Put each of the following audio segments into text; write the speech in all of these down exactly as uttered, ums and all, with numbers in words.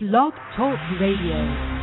Blog Talk Radio.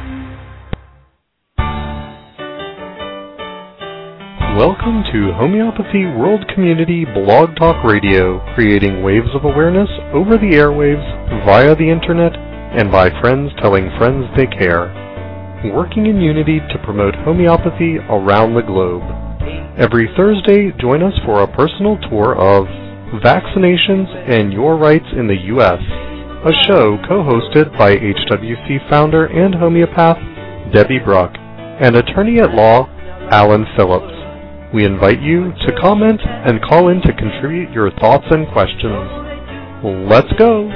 Welcome to Homeopathy World Community Blog Talk Radio, creating waves of awareness over the airwaves, via the internet, and by friends telling friends they care. Working in unity to promote homeopathy around the globe. Every Thursday, join us for a personal tour of Vaccinations and Your Rights in the U S, a show co-hosted by H W C founder and homeopath Debbie Bruck and attorney-at-law Alan Phillips. We invite you to comment and call in to contribute your thoughts and questions. Let's go!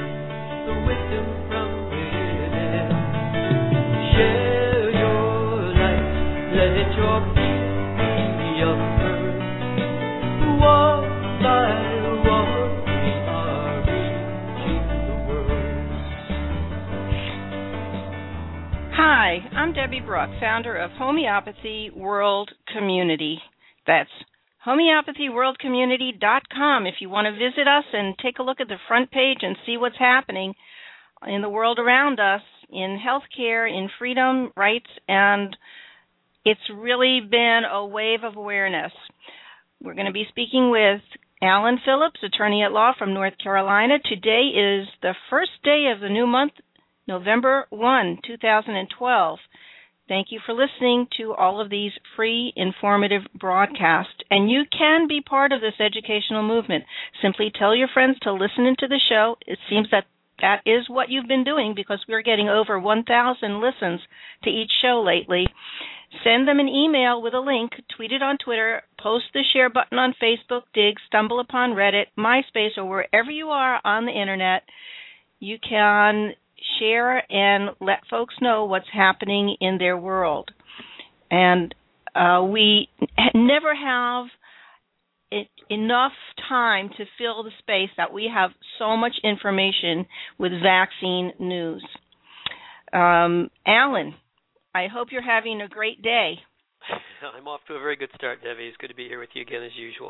Hi, I'm Debbie Bruck, founder of Homeopathy World Community. That's homeopathy world community dot com if you want to visit us and take a look at the front page and see what's happening in the world around us, in healthcare, in freedom, rights, and it's really been a wave of awareness. We're going to be speaking with Alan Phillips, attorney-at-law from North Carolina. Today is the first day of the new month, November first, two thousand twelve. Thank you for listening to all of these free, informative broadcasts. And you can be part of this educational movement. Simply tell your friends to listen into the show. It seems that that is what you've been doing because we're getting over one thousand listens to each show lately. Send them an email with a link, tweet it on Twitter, post the share button on Facebook, Dig, Stumble Upon Reddit, MySpace, or wherever you are on the Internet. You can share and let folks know what's happening in their world. And uh, we never have it, enough time to fill the space that we have so much information with vaccine news. Um, Alan, I hope you're having a great day. I'm off to a very good start, Debbie. It's good to be here with you again as usual.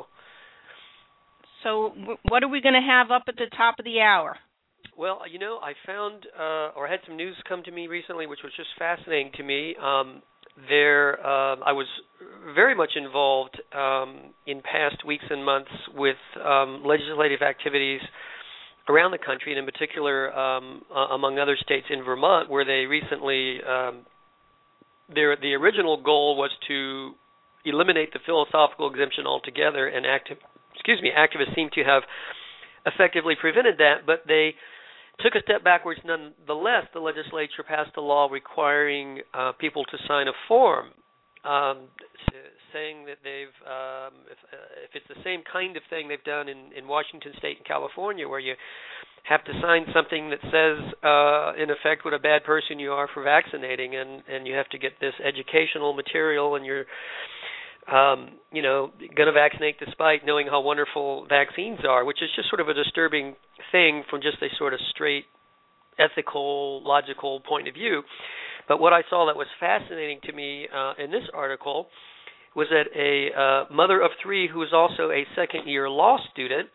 So w- what are we going to have up at the top of the hour? Well, you know, I found uh, or had some news come to me recently, which was just fascinating to me. Um, there, uh, I was very much involved um, in past weeks and months with um, legislative activities around the country, and in particular, um, uh, among other states, in Vermont, where they recently, um, their the original goal was to eliminate the philosophical exemption altogether, and active, excuse me, activists seem to have effectively prevented that, but they took a step backwards nonetheless. The legislature passed a law requiring uh, people to sign a form um, saying that they've, um, if, uh, if it's the same kind of thing they've done in, in Washington State and California, where you have to sign something that says, uh, in effect, what a bad person you are for vaccinating, and, and you have to get this educational material, and you're Um, you know, going to vaccinate despite knowing how wonderful vaccines are, which is just sort of a disturbing thing from just a sort of straight ethical, logical point of view. But what I saw that was fascinating to me uh, in this article was that a uh, mother of three who is also a second-year law student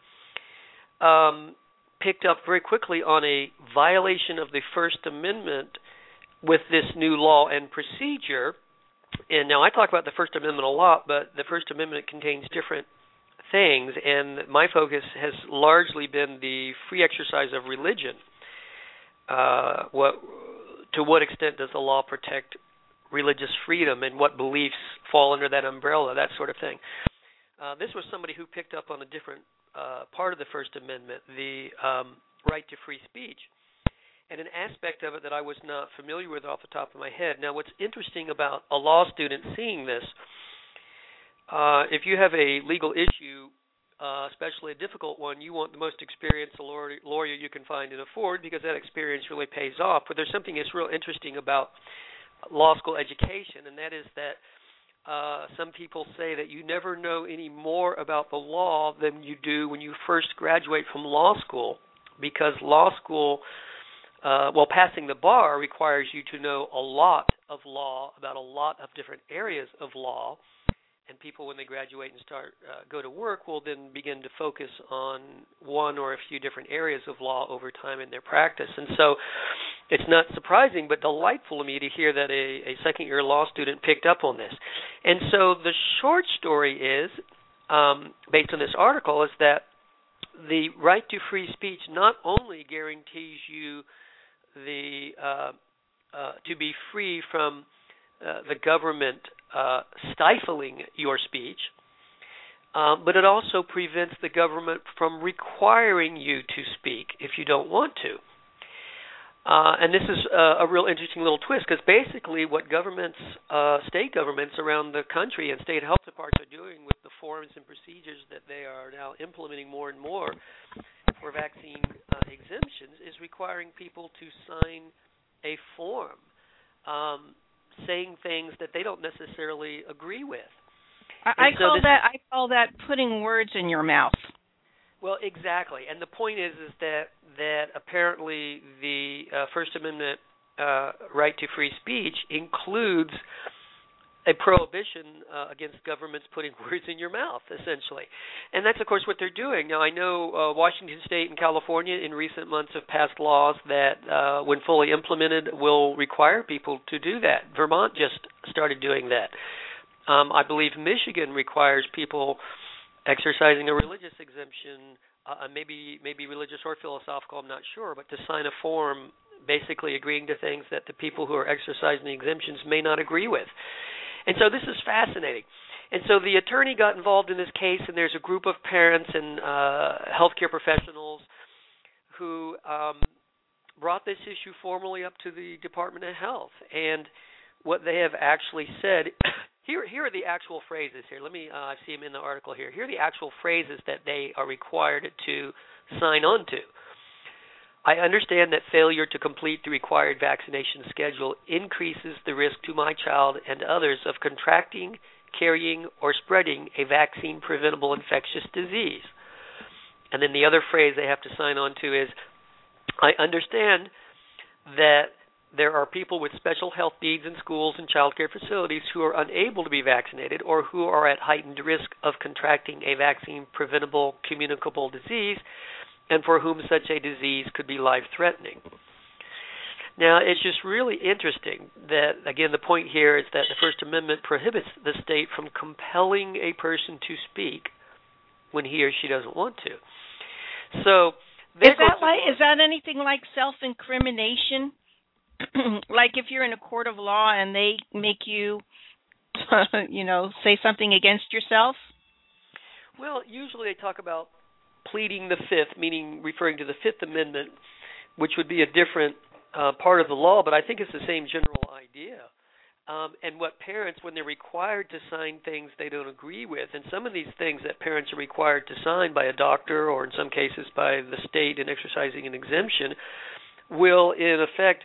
um, picked up very quickly on a violation of the First Amendment with this new law and procedure. And now I talk about the First Amendment a lot, but the First Amendment contains different things, and my focus has largely been the free exercise of religion. Uh, what, to what extent does the law protect religious freedom, and what beliefs fall under that umbrella, that sort of thing. Uh, this was somebody who picked up on a different uh, part of the First Amendment, the um, right to free speech, and an aspect of it that I was not familiar with off the top of my head. Now, what's interesting about a law student seeing this, uh, if you have a legal issue, uh, especially a difficult one, you want the most experienced lawyer, lawyer you can find and afford, because that experience really pays off. But there's something that's real interesting about law school education, and that is that uh, some people say that you never know any more about the law than you do when you first graduate from law school, because law school, Uh, well, passing the bar requires you to know a lot of law about a lot of different areas of law, and people, when they graduate and start uh, go to work, will then begin to focus on one or a few different areas of law over time in their practice. And so it's not surprising but delightful to me to hear that a, a second-year law student picked up on this. And so the short story is, um, based on this article, is that the right to free speech not only guarantees you the uh, uh, to be free from uh, the government uh, stifling your speech, um, but it also prevents the government from requiring you to speak if you don't want to. Uh, and this is a, a real interesting little twist, because basically what governments, uh, state governments around the country and state health departments are doing with the forms and procedures that they are now implementing more and more for vaccine uh, exemptions is requiring people to sign a form um, saying things that they don't necessarily agree with. I, I so call this, that I call that putting words in your mouth. Well, exactly, and the point is, is that that apparently the uh, First Amendment uh, right to free speech includes a prohibition uh, against governments putting words in your mouth, essentially, and that's of course what they're doing. Now, I know uh, Washington State and California in recent months have passed laws that, uh, when fully implemented, will require people to do that. Vermont just started doing that. Um, I believe Michigan requires people exercising a religious exemption, uh, maybe maybe religious or philosophical, I'm not sure, but to sign a form basically agreeing to things that the people who are exercising the exemptions may not agree with. And so this is fascinating. And so the attorney got involved in this case, and there's a group of parents and uh, healthcare professionals who um, brought this issue formally up to the Department of Health. And what they have actually said... Here, here are the actual phrases here. Let me, uh, I see them in the article here. Here are the actual phrases that they are required to sign on to. I understand that failure to complete the required vaccination schedule increases the risk to my child and others of contracting, carrying, or spreading a vaccine-preventable infectious disease. And then the other phrase they have to sign on to is, I understand that there are people with special health needs in schools and child care facilities who are unable to be vaccinated or who are at heightened risk of contracting a vaccine-preventable communicable disease and for whom such a disease could be life-threatening. Now, it's just really interesting that, again, the point here is that the First Amendment prohibits the state from compelling a person to speak when he or she doesn't want to. So, is that like, is that anything like self-incrimination? Like if you're in a court of law and they make you, you know, say something against yourself? Well, usually they talk about pleading the Fifth, meaning referring to the Fifth Amendment, which would be a different uh, part of the law, but I think it's the same general idea. Um, and what parents, when they're required to sign things they don't agree with, and some of these things that parents are required to sign by a doctor or in some cases by the state in exercising an exemption, will in effect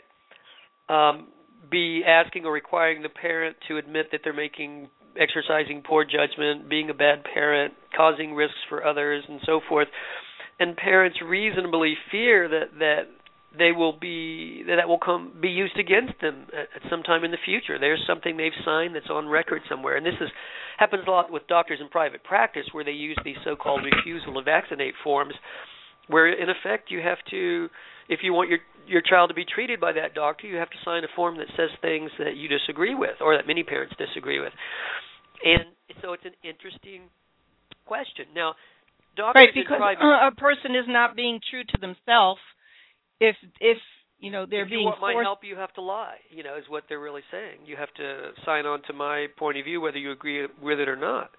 um, be asking or requiring the parent to admit that they're making, exercising poor judgment, being a bad parent, causing risks for others, and so forth. And parents reasonably fear that that they will be that, that will come be used against them at, at some time in the future. There's something they've signed that's on record somewhere, and this is happens a lot with doctors in private practice, where they use these so-called refusal to vaccinate forms, where in effect you have to, if you want your your child to be treated by that doctor, you have to sign a form that says things that you disagree with, or that many parents disagree with. And so it's an interesting question. Now, doctors right, because in private, a person is not being true to themselves. If if you know they're if you being want my forced. help, you have to lie. You know, is what they're really saying. You have to sign on to my point of view, whether you agree with it or not.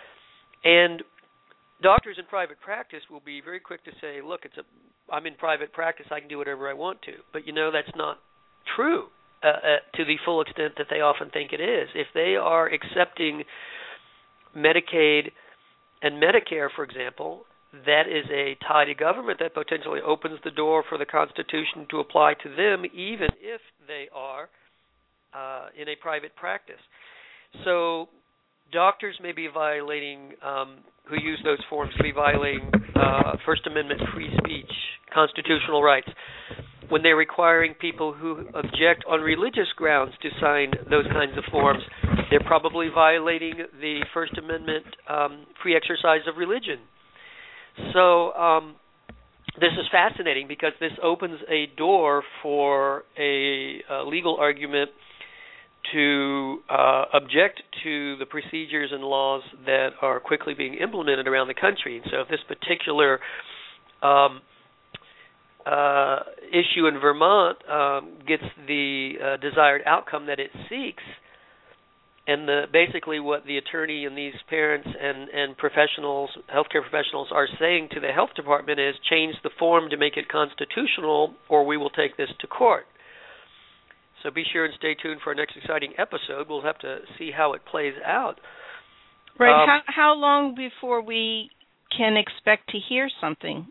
And doctors in private practice will be very quick to say, "Look, it's a I'm in private practice. I can do whatever I want to." But you know, that's not true uh, uh, to the full extent that they often think it is. If they are accepting Medicaid and Medicare, for example, that is a tie to government that potentially opens the door for the Constitution to apply to them, even if they are uh, in a private practice. So doctors may be violating, um, who use those forms, may be violating uh, First Amendment free speech, constitutional rights, when they're requiring people who object on religious grounds to sign those kinds of forms. They're probably violating the First Amendment um, free exercise of religion. So um, this is fascinating because this opens a door for a, a legal argument to uh, object to the procedures and laws that are quickly being implemented around the country. And so if this particular um, uh, issue in Vermont um, gets the uh, desired outcome that it seeks, and the, basically what the attorney and these parents and, and professionals, healthcare professionals, are saying to the health department is change the form to make it constitutional, or we will take this to court. So be sure and stay tuned for our next exciting episode. We'll have to see how it plays out. Right. Um, how, how long before we can expect to hear something?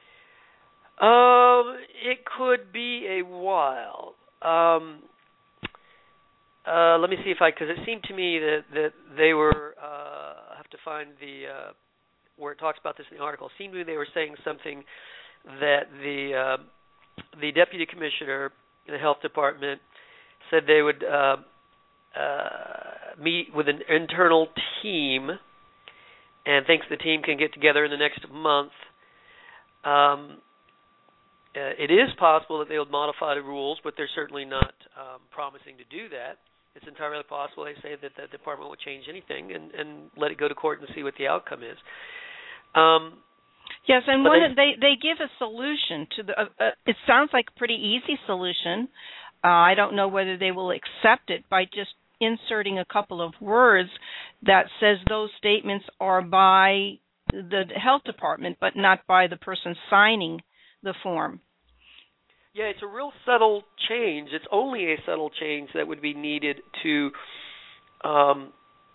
Um, it could be a while. Um, Uh, let me see if I, because it seemed to me that, that they were, uh, I have to find the, uh, where it talks about this in the article, it seemed to me they were saying something that the uh, the deputy commissioner in the health department said they would uh, uh, meet with an internal team and thinks the team can get together in the next month. Um, uh, it is possible that they would modify the rules, but they're certainly not um, promising to do that. It's entirely possible they say that the department will change anything and, and let it go to court and see what the outcome is. Um, yes, and one they, they they give a solution to the. Uh, uh, it sounds like a pretty easy solution. Uh, I don't know whether they will accept it by just inserting a couple of words that says those statements are by the health department, but not by the person signing the form. Yeah, it's a real subtle change. It's only a subtle change that would be needed to um,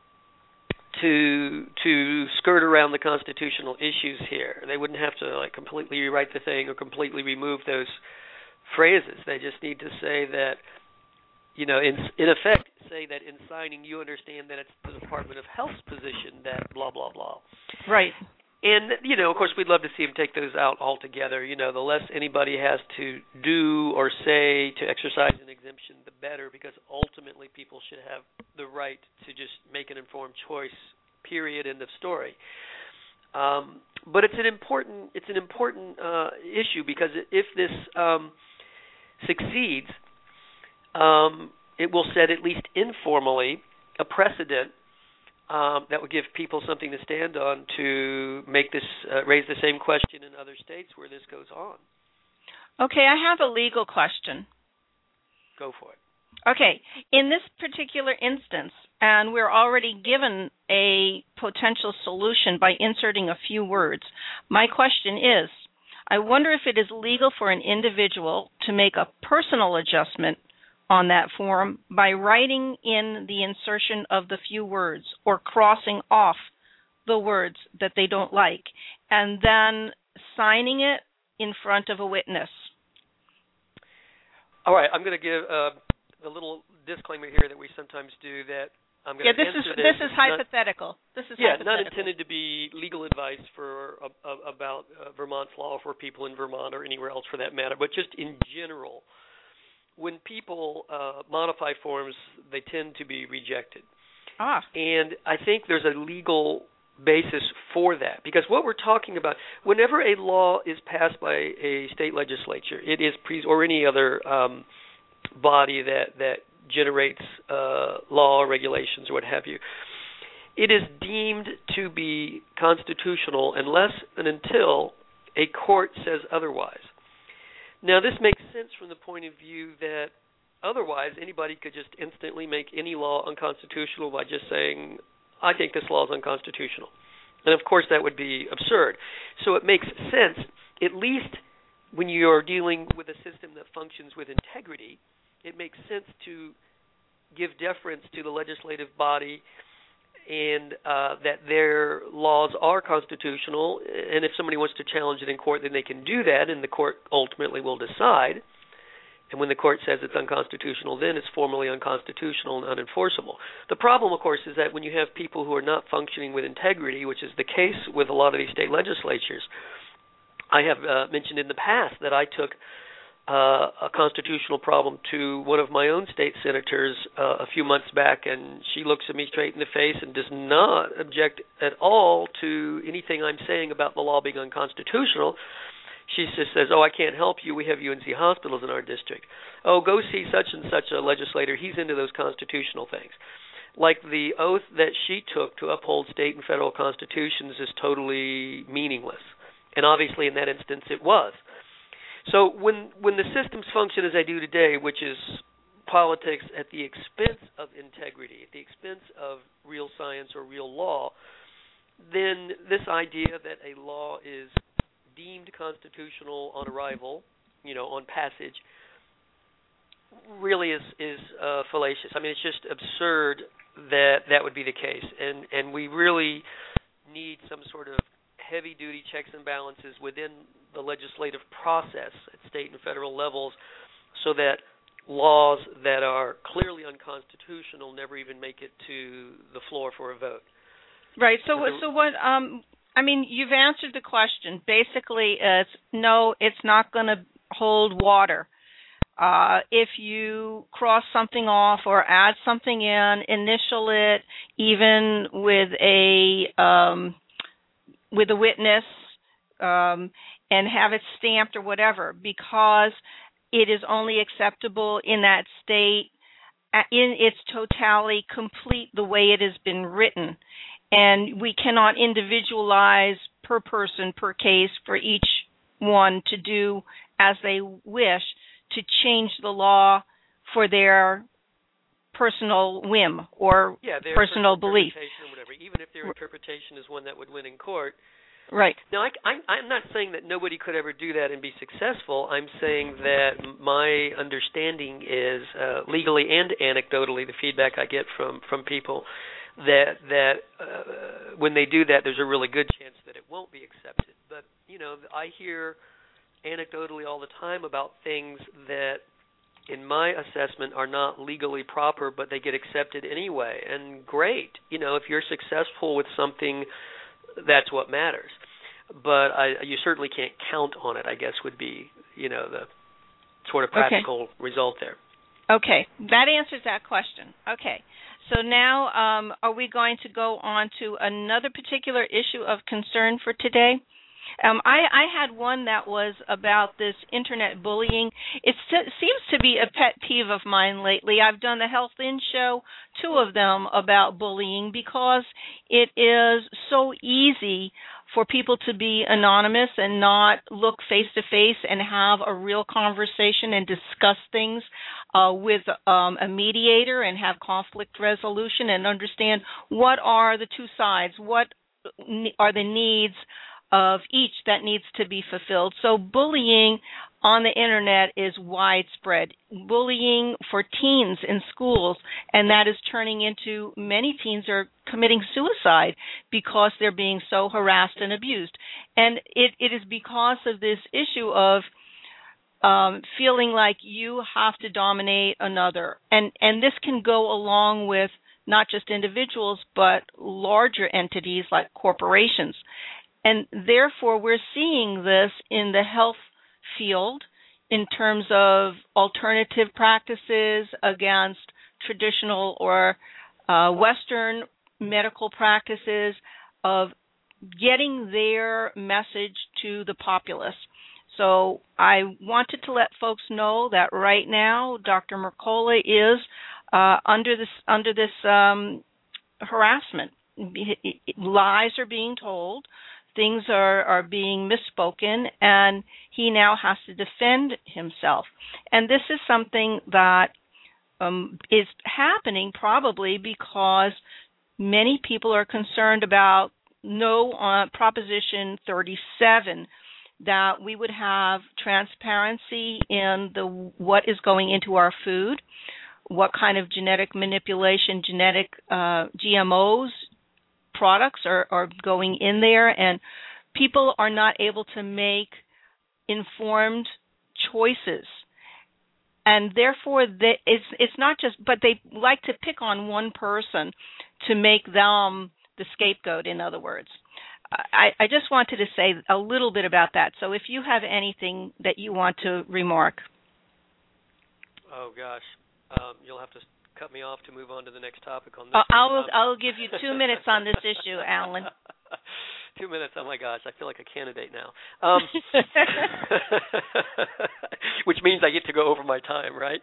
to to skirt around the constitutional issues here. They wouldn't have to like completely rewrite the thing or completely remove those phrases. They just need to say that, you know, in in effect, say that in signing you understand that it's the Department of Health's position that blah blah blah. Right. And, you know, of course, we'd love to see them take those out altogether. You know, the less anybody has to do or say to exercise an exemption, the better, because ultimately people should have the right to just make an informed choice, period, end of story. Um, but it's an important it's an important uh, issue, because if this um, succeeds, um, it will set, at least informally, a precedent Um, that would give people something to stand on to make this, uh, raise the same question in other states where this goes on. Okay, I have a legal question. Go for it. Okay, in this particular instance, and we're already given a potential solution by inserting a few words, my question is, I wonder if it is legal for an individual to make a personal adjustment on that form by writing in the insertion of the few words or crossing off the words that they don't like and then signing it in front of a witness. All right, I'm going to give uh, a little disclaimer here that we sometimes do that I'm going yeah, to this answer is this. this is hypothetical. Not, this is yeah, hypothetical. not intended to be legal advice for uh, uh, about uh, Vermont's law for people in Vermont or anywhere else for that matter, but just in general. When people uh, modify forms, they tend to be rejected. Ah. And I think there's a legal basis for that, because what we're talking about, whenever a law is passed by a state legislature, it is pre- or any other um, body that, that generates uh, law or regulations or what have you, it is deemed to be constitutional unless and until a court says otherwise. Now, this makes sense from the point of view that otherwise anybody could just instantly make any law unconstitutional by just saying, I think this law is unconstitutional. And, of course, that would be absurd. So it makes sense, at least when you're dealing with a system that functions with integrity, it makes sense to give deference to the legislative body and uh, that their laws are constitutional, and if somebody wants to challenge it in court, then they can do that, and the court ultimately will decide. And when the court says it's unconstitutional, then it's formally unconstitutional and unenforceable. The problem, of course, is that when you have people who are not functioning with integrity, which is the case with a lot of these state legislatures, I have uh, mentioned in the past that I took Uh, a constitutional problem to one of my own state senators uh, a few months back, and she looks at me straight in the face and does not object at all to anything I'm saying about the law being unconstitutional. she just says, oh, I can't help you. We have U N C hospitals in our district. Oh, go see such and such a legislator. He's into those constitutional things. Like the oath that she took to uphold state and federal constitutions is totally meaningless. And obviously in that instance it was. So when when the systems function as they do today, which is politics at the expense of integrity, at the expense of real science or real law, then this idea that a law is deemed constitutional on arrival, you know, on passage, really is is uh, fallacious. I mean, it's just absurd that that would be the case, and and we really need some sort of heavy-duty checks and balances within the legislative process at state and federal levels, so that laws that are clearly unconstitutional never even make it to the floor for a vote. Right. So, so what? Um, I mean, you've answered the question. Basically, it's no, it's not going to hold water. Uh, if you cross something off or add something in, initial it, even with a um, with a witness, um, and have it stamped or whatever, because it is only acceptable in that state in its totality, complete the way it has been written. And we cannot individualize per person, per case, for each one to do as they wish, to change the law for their personal whim or yeah, their personal belief. Or whatever, even if their interpretation is one that would win in court. Right. Now, I, I, I'm not saying that nobody could ever do that and be successful. I'm saying that my understanding is, uh, legally and anecdotally, the feedback I get from, from people, that that uh, when they do that, there's a really good chance that it won't be accepted. But, you know, I hear anecdotally all the time about things that, in my assessment, are not legally proper, but they get accepted anyway. And great. You know, if you're successful with something, that's what matters. But I, you certainly can't count on it, I guess, would be, you know, the sort of practical okay. result there. Okay. That answers that question. Okay. So now um, are we going to go on to another particular issue of concern for today? Um, I, I had one that was about this internet bullying. It seems to be a pet peeve of mine lately. I've done the Health In show, two of them about bullying, because it is so easy for people to be anonymous and not look face-to-face and have a real conversation and discuss things uh, with um, a mediator and have conflict resolution and understand what are the two sides, what are the needs of each that needs to be fulfilled. So bullying on the internet is widespread. Bullying for teens in schools, and that is turning into many teens are committing suicide because they're being so harassed and abused. And it, it is because of this issue of um, feeling like you have to dominate another. And, and this can go along with not just individuals, but larger entities like corporations. And therefore, we're seeing this in the health field in terms of alternative practices against traditional or uh, Western medical practices of getting their message to the populace. So I wanted to let folks know that right now, Doctor Mercola is uh, under this under this um, harassment. Lies are being told. Things are, are being misspoken, and he now has to defend himself. And this is something that um, is happening probably because many people are concerned about no uh, Proposition thirty-seven, that we would have transparency in the what is going into our food, what kind of genetic manipulation, genetic uh, G M Os, products are, are going in there, and people are not able to make informed choices. And therefore, they, it's it's not just, but they like to pick on one person to make them the scapegoat, in other words. I, I just wanted to say a little bit about that. So if you have anything that you want to remark. Oh, gosh. Um, you'll have to cut me off to move on to the next topic on this. Uh, I'll I'll give you two minutes on this issue, Alan. two minutes. Oh my gosh, I feel like a candidate now. Um, which means I get to go over my time, right?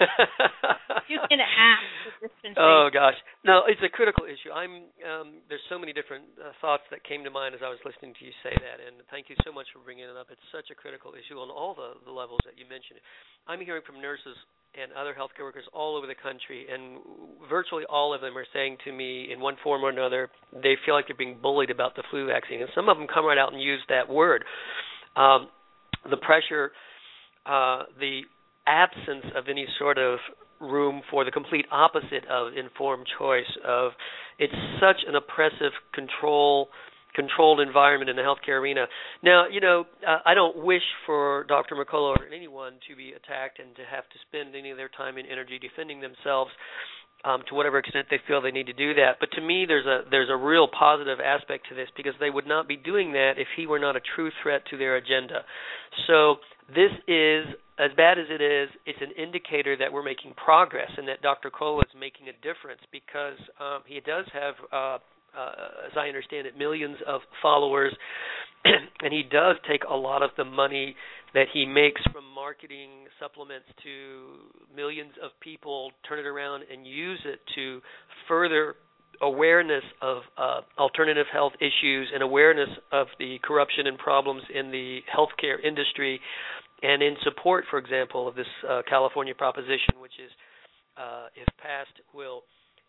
You can ask for dispensation. Oh gosh, no, it's a critical issue. I'm um, there's so many different uh, thoughts that came to mind as I was listening to you say that, and thank you so much for bringing it up. It's such a critical issue on all the, the levels that you mentioned. I'm hearing from nurses and other healthcare workers all over the country, and virtually all of them are saying to me in one form or another they feel like they're being bullied about the flu vaccine, and some of them come right out and use that word. Um, the pressure, uh, the absence of any sort of room for the complete opposite of informed choice. Of it's such an oppressive control controlled environment in the healthcare arena. Now, you know, uh, I don't wish for Doctor McCullough or anyone to be attacked and to have to spend any of their time and energy defending themselves um, to whatever extent they feel they need to do that. But to me, there's a there's a real positive aspect to this, because they would not be doing that if he were not a true threat to their agenda. So this is, as bad as it is, it's an indicator that we're making progress and that Doctor Kola is making a difference, because um, he does have uh, Uh, as I understand it, millions of followers, and he does take a lot of the money that he makes from marketing supplements to millions of people, turn it around and use it to further awareness of uh, alternative health issues and awareness of the corruption and problems in the healthcare industry, and in support, for example, of this uh, California proposition, which is, uh, if passed, will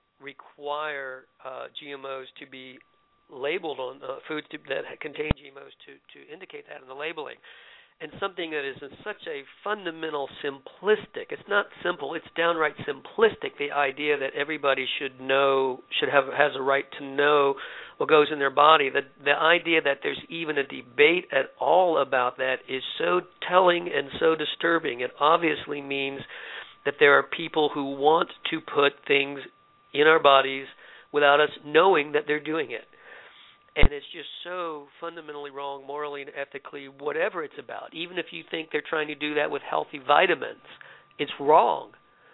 require uh, G M Os to be labeled on uh, foods to, that contain G M Os to, to indicate that in the labeling. And something that is in such a fundamental simplistic, it's not simple, it's downright simplistic, the idea that everybody should know, should have, has a right to know what goes in their body. The, the idea that there's even a debate at all about that is so telling and so disturbing. It obviously means that there are people who want to put things in our bodies without us knowing that they're doing it. And it's just so fundamentally wrong, morally and ethically, whatever it's about. Even if you think they're trying to do that with healthy vitamins, it's wrong.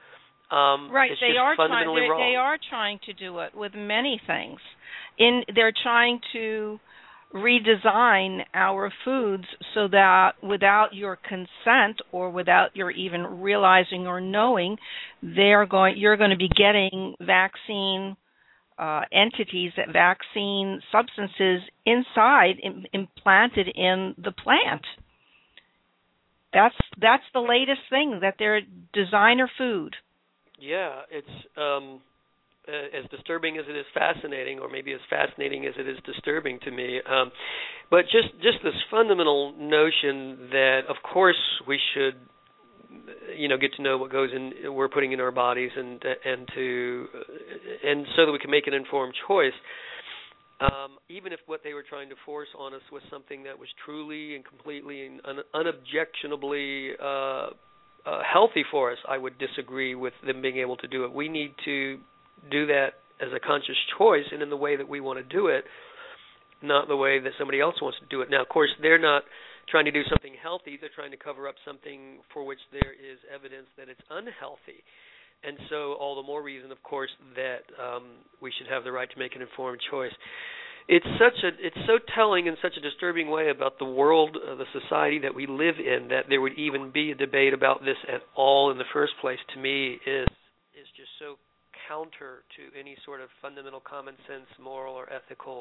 Um, right, it's they just are fundamentally trying. wrong. They are trying to do it with many things. In they're trying to redesign our foods so that without your consent or without your even realizing or knowing, they're going you're going to be getting vaccine uh, entities, vaccine substances inside im- implanted in the plant. That's that's the latest thing, that they're designer food. Yeah, it's um Uh, as disturbing as it is fascinating, or maybe as fascinating as it is disturbing to me. Um, but just, just this fundamental notion that, of course, we should, you know, get to know what goes in, we're putting in our bodies, and and to, and so that we can make an informed choice. Um, even if what they were trying to force on us was something that was truly and completely and un- unobjectionably uh, uh, healthy for us, I would disagree with them being able to do it. We need to do that as a conscious choice and in the way that we want to do it, not the way that somebody else wants to do it. Now, of course, they're not trying to do something healthy. They're trying to cover up something for which there is evidence that it's unhealthy. And so all the more reason, of course, that um, we should have the right to make an informed choice. It's such a it's so telling in such a disturbing way about the world, uh, the society that we live in, that there would even be a debate about this at all in the first place, to me, is is just so counter to any sort of fundamental common sense, moral, or ethical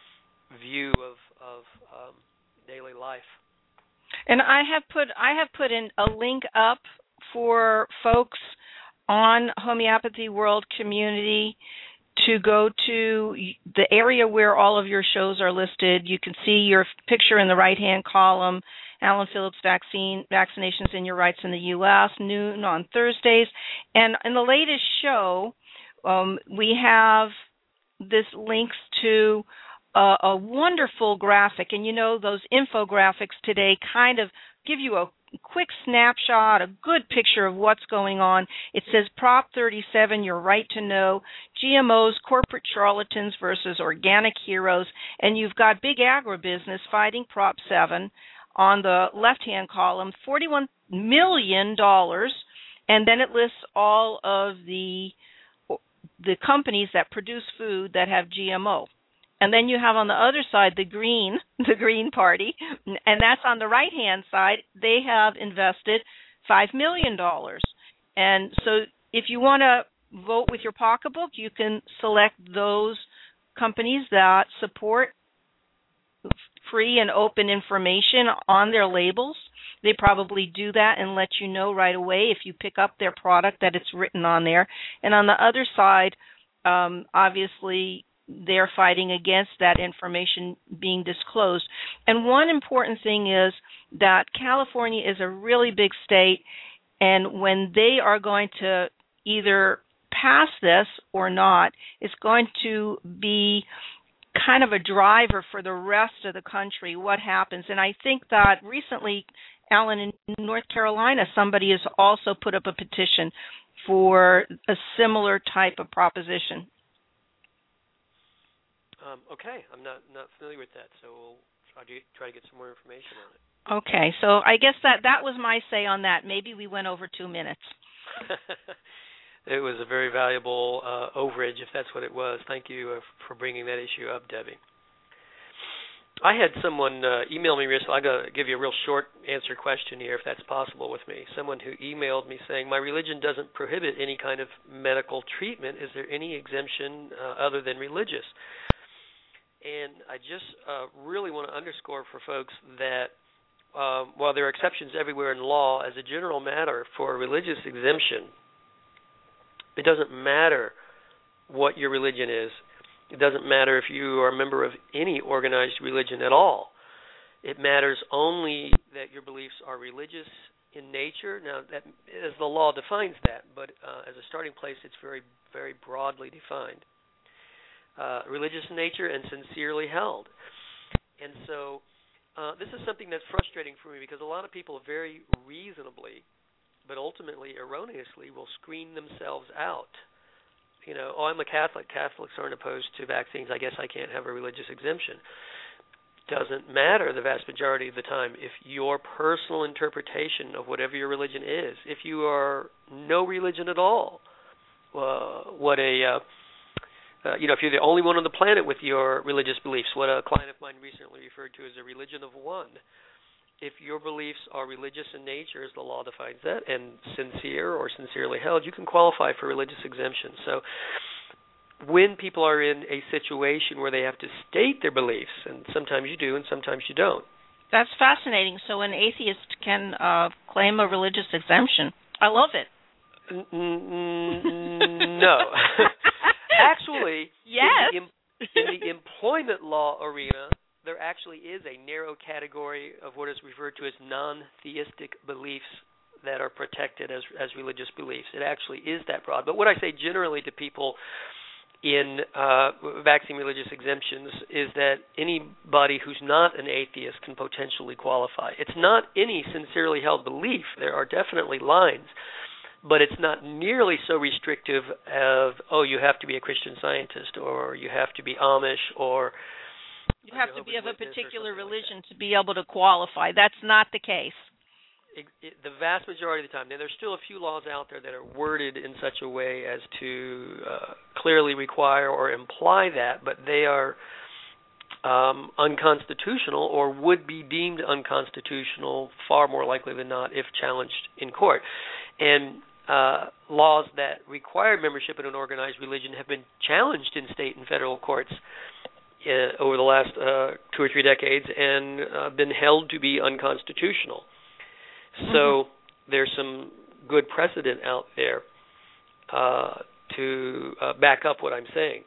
view of of um, daily life. And I have put I have put in a link up for folks on Homeopathy World Community to go to the area where all of your shows are listed. You can see your picture in the right-hand column. Alan Phillips vaccine vaccinations in your rights in the U S noon on Thursdays, and in the latest show, um, we have this links to a, a wonderful graphic, and you know those infographics today kind of give you a quick snapshot, a good picture of what's going on. It says Prop thirty-seven, your right to know, G M Os, corporate charlatans versus organic heroes, and you've got big agribusiness fighting Prop seven. On the left-hand column, forty-one million dollars, and then it lists all of the the companies that produce food that have G M O. And then you have on the other side the Green, the Green Party, and that's on the right-hand side. They have invested five million dollars. And so if you want to vote with your pocketbook, you can select those companies that support free and open information on their labels. They probably do that and let you know right away if you pick up their product that it's written on there. And on the other side, um, obviously, they're fighting against that information being disclosed. And one important thing is that California is a really big state, and when they are going to either pass this or not, it's going to be kind of a driver for the rest of the country, what happens. And I think that recently, Alan, in North Carolina, somebody has also put up a petition for a similar type of proposition. Um, okay, I'm not, not familiar with that, so we'll try to, try to get some more information on it. Okay, so I guess that, that was my say on that. Maybe we went over two minutes. It was a very valuable uh, overage, if that's what it was. Thank you uh, for bringing that issue up, Debbie. I had someone uh, email me recently. I'm going to give you a real short answer question here, if that's possible with me. Someone who emailed me saying, my religion doesn't prohibit any kind of medical treatment. Is there any exemption uh, other than religious? And I just uh, really want to underscore for folks that um, while there are exceptions everywhere in law, as a general matter, for a religious exemption, it doesn't matter what your religion is. It doesn't matter if you are a member of any organized religion at all. It matters only that your beliefs are religious in nature. Now, that, as the law defines that, but uh, as a starting place, it's very, very broadly defined. Uh, religious in nature and sincerely held. And so uh, this is something that's frustrating for me because a lot of people very reasonably, but ultimately erroneously, will screen themselves out. You know, oh, I'm a Catholic. Catholics aren't opposed to vaccines. I guess I can't have a religious exemption. Doesn't matter the vast majority of the time if your personal interpretation of whatever your religion is, if you are no religion at all, uh, what a... Uh, Uh, you know, if you're the only one on the planet with your religious beliefs, what a client of mine recently referred to as a religion of one. If your beliefs are religious in nature, as the law defines that, and sincere or sincerely held, you can qualify for religious exemption. So when people are in a situation where they have to state their beliefs, and sometimes you do and sometimes you don't. That's fascinating. So an atheist can uh, claim a religious exemption. I love it. N- no. Actually, yes. in, the, in the employment law arena, there actually is a narrow category of what is referred to as non-theistic beliefs that are protected as as religious beliefs. It actually is that broad. But what I say generally to people in uh, vaccine religious exemptions is that anybody who's not an atheist can potentially qualify. It's not any sincerely held belief. There are definitely lines. But it's not nearly so restrictive of, oh, you have to be a Christian Scientist, or you have to be Amish, or... You have to be of a particular religion like to be able to qualify. That's not the case. It, it, the vast majority of the time. Now, there's still a few laws out there that are worded in such a way as to uh, clearly require or imply that, but they are um, unconstitutional or would be deemed unconstitutional far more likely than not if challenged in court. And uh, laws that require membership in an organized religion have been challenged in state and federal courts uh, over the last uh, two or three decades and uh, been held to be unconstitutional. So mm-hmm. there's some good precedent out there uh, to uh, back up what I'm saying.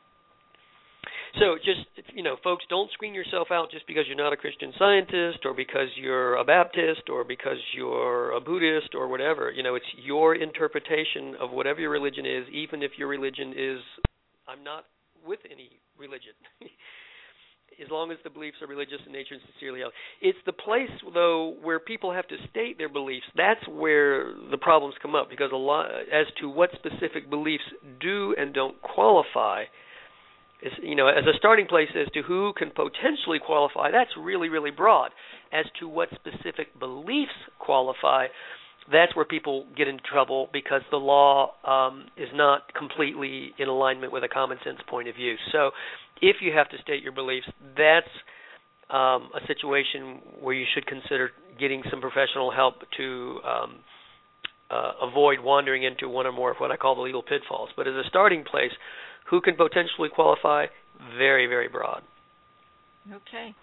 So just, you know, folks, don't screen yourself out just because you're not a Christian Scientist or because you're a Baptist or because you're a Buddhist or whatever. You know, it's your interpretation of whatever your religion is, even if your religion is, I'm not with any religion, as long as the beliefs are religious in nature and sincerely held. It's the place, though, where people have to state their beliefs. That's where the problems come up, because a lot as to what specific beliefs do and don't qualify. Is, you know, as a starting place as to who can potentially qualify, that's really, really broad. As to what specific beliefs qualify, that's where people get into trouble because the law um, is not completely in alignment with a common sense point of view. So if you have to state your beliefs, that's um, a situation where you should consider getting some professional help to um, uh, avoid wandering into one or more of what I call the legal pitfalls. But as a starting place, who can potentially qualify? Very, very broad. Okay.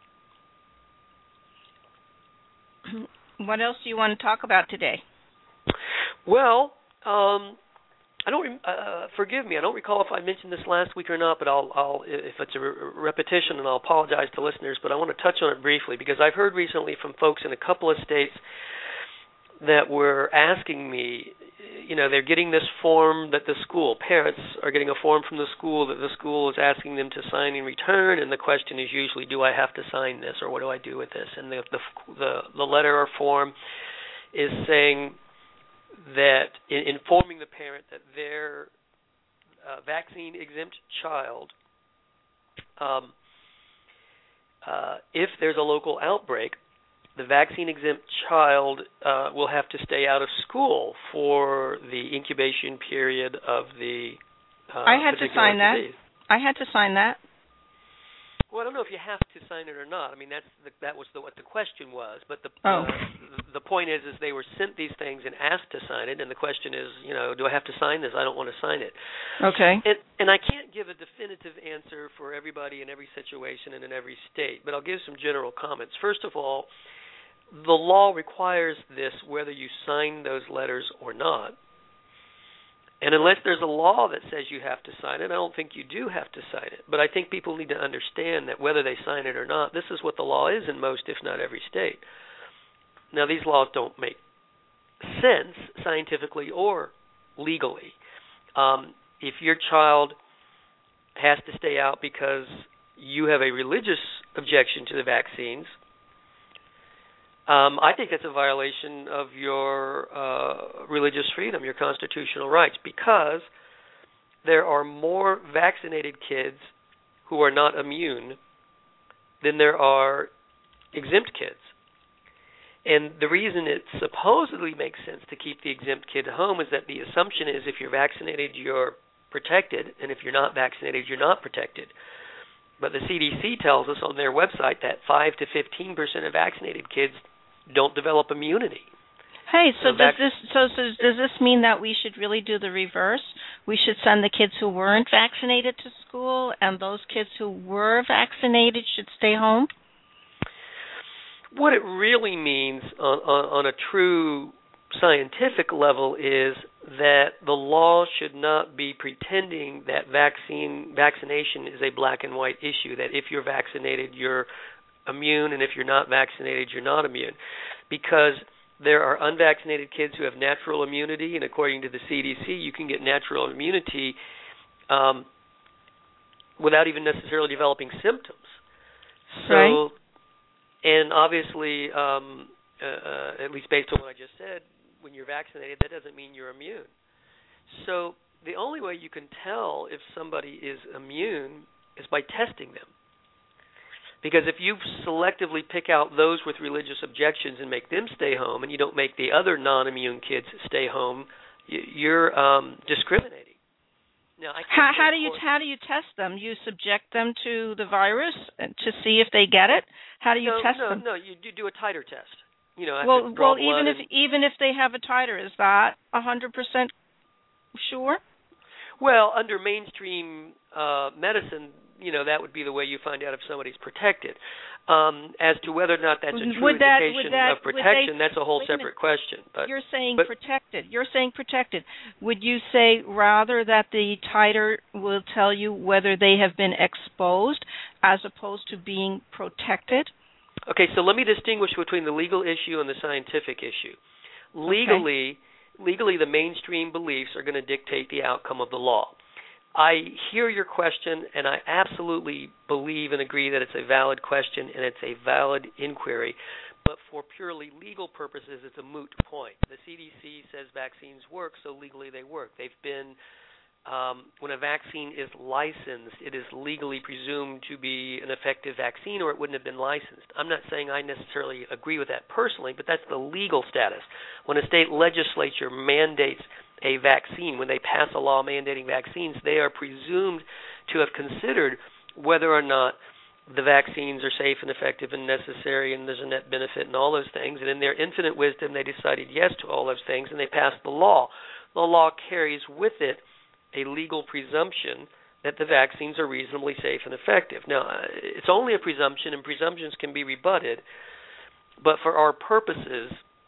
What else do you want to talk about today? Well, um, I don't. Uh, forgive me. I don't recall if I mentioned this last week or not. But I'll, I'll if it's a re- repetition, and I'll apologize to listeners. But I want to touch on it briefly because I've heard recently from folks in a couple of states that were asking me. You know, they're getting this form that the school parents are getting a form from the school that the school is asking them to sign and return, and the question is usually, do I have to sign this, or what do I do with this? And the the the, the letter or form is saying that in, informing the parent that their uh, vaccine exempt child, um, uh, if there's a local outbreak, the vaccine-exempt child uh, will have to stay out of school for the incubation period of the uh, I had to sign that. disease. I had to sign that. Well, I don't know if you have to sign it or not. I mean, that's the, that was the, what the question was. But the oh. uh, the point is, is they were sent these things and asked to sign it, and the question is, you know, do I have to sign this? I don't want to sign it. Okay. And, and I can't give a definitive answer for everybody in every situation and in every state, but I'll give some general comments. First of all, the law requires this whether you sign those letters or not. And unless there's a law that says you have to sign it, I don't think you do have to sign it. But I think people need to understand that whether they sign it or not, this is what the law is in most, if not every state. Now, these laws don't make sense scientifically or legally. Um, if your child has to stay out because you have a religious objection to the vaccines, Um, I think that's a violation of your uh, religious freedom, your constitutional rights, because there are more vaccinated kids who are not immune than there are exempt kids. And the reason it supposedly makes sense to keep the exempt kid home is that the assumption is if you're vaccinated, you're protected, and if you're not vaccinated, you're not protected. But the C D C tells us on their website that five to fifteen percent of vaccinated kids don't develop immunity. Hey, so, so does vac- this so, so does this mean that we should really do the reverse? We should send the kids who weren't vaccinated to school, and those kids who were vaccinated should stay home? What it really means on, on, on a true scientific level is that the law should not be pretending that vaccine vaccination is a black and white issue, that if you're vaccinated, you're immune, and if you're not vaccinated, you're not immune. Because there are unvaccinated kids who have natural immunity, and according to the C D C, you can get natural immunity um, without even necessarily developing symptoms. So, right. And obviously, um, uh, uh, at least based on what I just said, when you're vaccinated, that doesn't mean you're immune. So the only way you can tell if somebody is immune is by testing them. Because if you selectively pick out those with religious objections and make them stay home, and you don't make the other non-immune kids stay home, you're um, discriminating. Now, I how, how do you how do you test them? You subject them to the virus to see if they get it. How do you no, test no, them? No, no, you do, do a titer test. You know, well, well, even if and, even if they have a titer, is that a hundred percent sure? Well, under mainstream uh, medicine, you know, that would be the way you find out if somebody's protected. Um, as to whether or not that's a true would that, indication would that, of protection, they, that's a whole separate a question. But you're saying but, protected. You're saying protected. Would you say rather that the titer will tell you whether they have been exposed as opposed to being protected? Okay, so let me distinguish between the legal issue and the scientific issue. Legally, okay. legally, the mainstream beliefs are going to dictate the outcome of the law. I hear your question, and I absolutely believe and agree that it's a valid question and it's a valid inquiry. But for purely legal purposes, it's a moot point. The C D C says vaccines work, so legally they work. They've been um, when a vaccine is licensed, it is legally presumed to be an effective vaccine, or it wouldn't have been licensed. I'm not saying I necessarily agree with that personally, but that's the legal status. When a state legislature mandates a vaccine, when they pass a law mandating vaccines, they are presumed to have considered whether or not the vaccines are safe and effective and necessary and there's a net benefit and all those things. And in their infinite wisdom, they decided yes to all those things, and they passed the law. The law carries with it a legal presumption that the vaccines are reasonably safe and effective. Now, it's only a presumption, and presumptions can be rebutted, but for our purposes,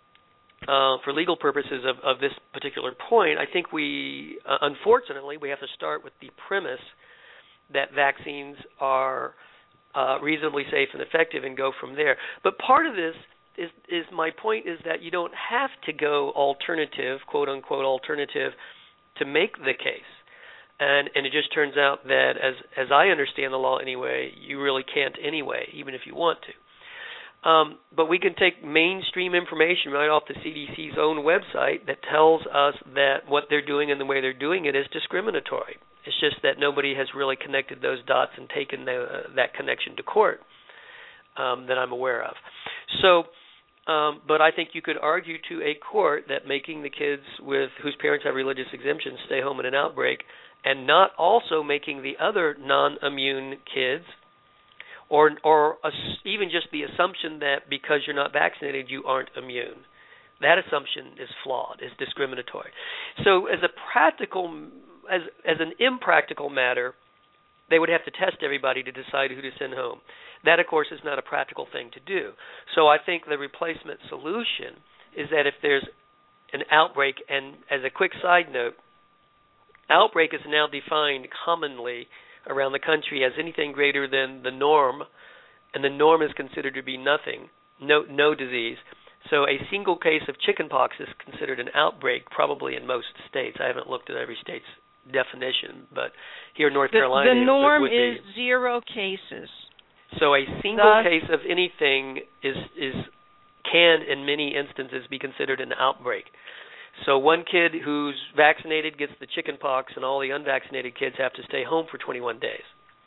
uh, for legal purposes of, of this particular point, I think we, uh, unfortunately, we have to start with the premise that vaccines are uh, reasonably safe and effective and go from there. But part of this is, is my point is that you don't have to go alternative, quote-unquote alternative, to make the case. And and it just turns out that, as as I understand the law anyway, you really can't anyway, even if you want to. Um, but we can take mainstream information right off the C D C's own website that tells us that what they're doing and the way they're doing it is discriminatory. It's just that nobody has really connected those dots and taken the, uh, that connection to court um, that I'm aware of. So, um, but I think you could argue to a court that making the kids with whose parents have religious exemptions stay home in an outbreak, and not also making the other non-immune kids, or or even just the assumption that because you're not vaccinated you aren't immune. That assumption is flawed, is discriminatory. So as a practical, as as an impractical matter, they would have to test everybody to decide who to send home. That, of course, is not a practical thing to do. So I think the replacement solution is that if there's an outbreak, and as a quick side note, outbreak is now defined commonly around the country as anything greater than the norm, and the norm is considered to be nothing, no no disease. So a single case of chickenpox is considered an outbreak, probably in most states. I haven't looked at every state's definition, but here in North the, Carolina, the norm it would is be. zero cases. So a single Thus, case of anything is is can, in many instances, be considered an outbreak. So one kid who's vaccinated gets the chicken pox, and all the unvaccinated kids have to stay home for twenty-one days.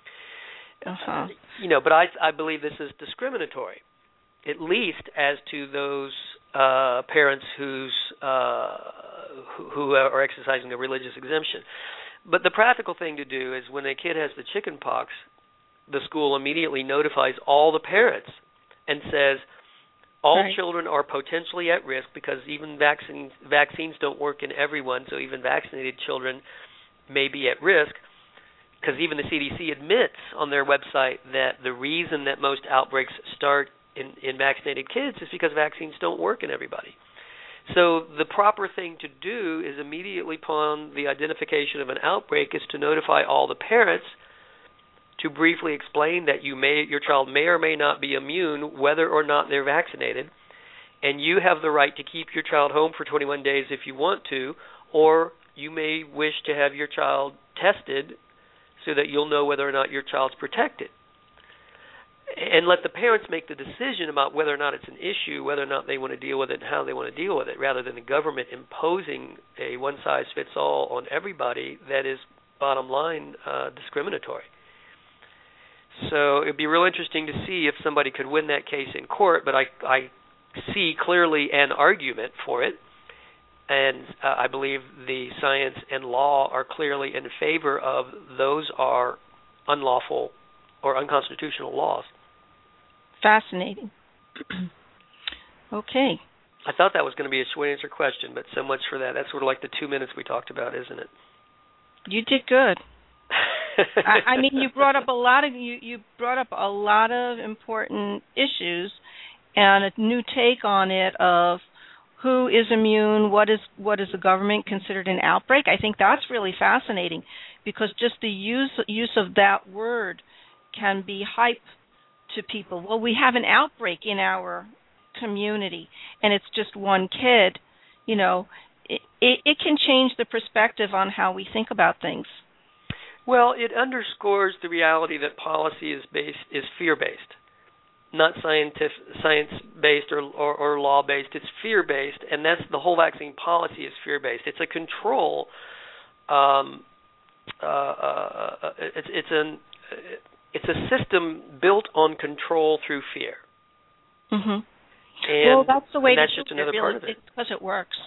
Uh-huh. You know, but I I believe this is discriminatory, at least as to those uh, parents who's uh, who, who are exercising a religious exemption. But the practical thing to do is when a kid has the chicken pox, the school immediately notifies all the parents and says, all right. children are potentially at risk because even vaccines vaccines don't work in everyone, so even vaccinated children may be at risk, because even the C D C admits on their website that the reason that most outbreaks start in, in vaccinated kids is because vaccines don't work in everybody. So the proper thing to do is immediately upon the identification of an outbreak is to notify all the parents to briefly explain that you may, your child may or may not be immune, whether or not they're vaccinated, and you have the right to keep your child home for twenty-one days if you want to, or you may wish to have your child tested so that you'll know whether or not your child's protected. And let the parents make the decision about whether or not it's an issue, whether or not they want to deal with it, and how they want to deal with it, rather than the government imposing a one-size-fits-all on everybody that is, bottom line, uh, discriminatory. So it would be real interesting to see if somebody could win that case in court, but I, I see clearly an argument for it, and uh, I believe the science and law are clearly in favor of those are unlawful or unconstitutional laws. Fascinating. Okay. I thought that was going to be a short answer question, but so much for that. That's sort of like the two minutes we talked about, isn't it? You did good. I, I mean, you brought up a lot of you, you brought up a lot of important issues, and a new take on it of who is immune, what is what is the government considered an outbreak. I think that's really fascinating, because just the use use of that word can be hype to people. Well, we have an outbreak in our community, and it's just one kid. You know, it, it, it can change the perspective on how we think about things. Well, it underscores the reality that policy is based is fear-based, not scientific, science-based or, or, or law-based. It's fear-based, and that's the whole vaccine policy is fear-based. It's a control um, uh, uh, it's it's an it's a system built on control through fear. Mm-hmm. And, well, that's the way and that's to just do another it, really, part of it. because it works.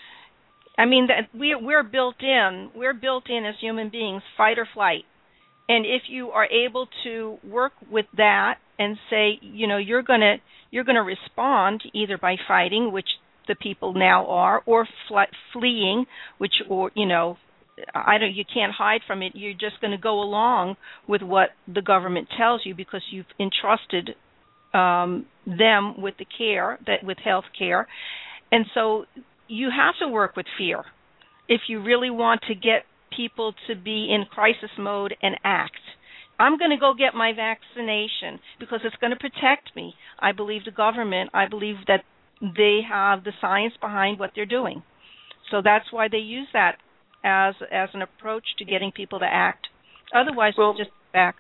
I mean, that we we're built in. We're built in as human beings, fight or flight. And if you are able to work with that and say, you know, you're gonna you're gonna respond either by fighting, which the people now are, or fl- fleeing, which, or you know, I don't. You can't hide from it. You're just going to go along with what the government tells you because you've entrusted um, them with the care, that with health care, and so you have to work with fear if you really want to get people to be in crisis mode and act. I'm going to go get my vaccination because it's going to protect me. I believe the government. I believe that they have the science behind what they're doing. So that's why they use that as as an approach to getting people to act. Otherwise, well, we'll just back.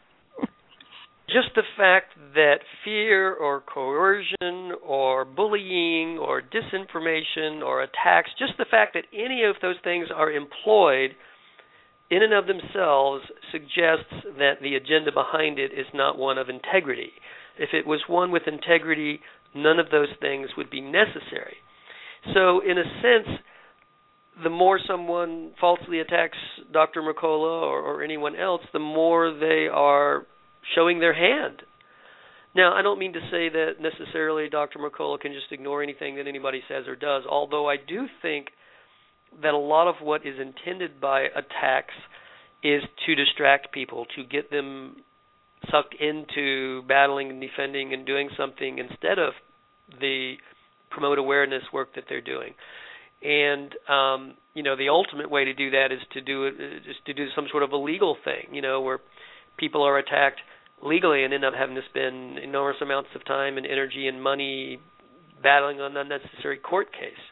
Just the fact that fear or coercion or bullying or disinformation or attacks, just the fact that any of those things are employed in and of themselves suggests that the agenda behind it is not one of integrity. If it was one with integrity, none of those things would be necessary. So in a sense, the more someone falsely attacks Doctor Mercola or, or anyone else, the more they are showing their hand. Now, I don't mean to say that necessarily Doctor Mercola can just ignore anything that anybody says or does, although I do think that a lot of what is intended by attacks is to distract people, to get them sucked into battling and defending and doing something instead of the promote awareness work that they're doing. And um, you know, the ultimate way to do that is to do it, is to do some sort of a legal thing, you know, where people are attacked legally and end up having to spend enormous amounts of time and energy and money battling an unnecessary court case.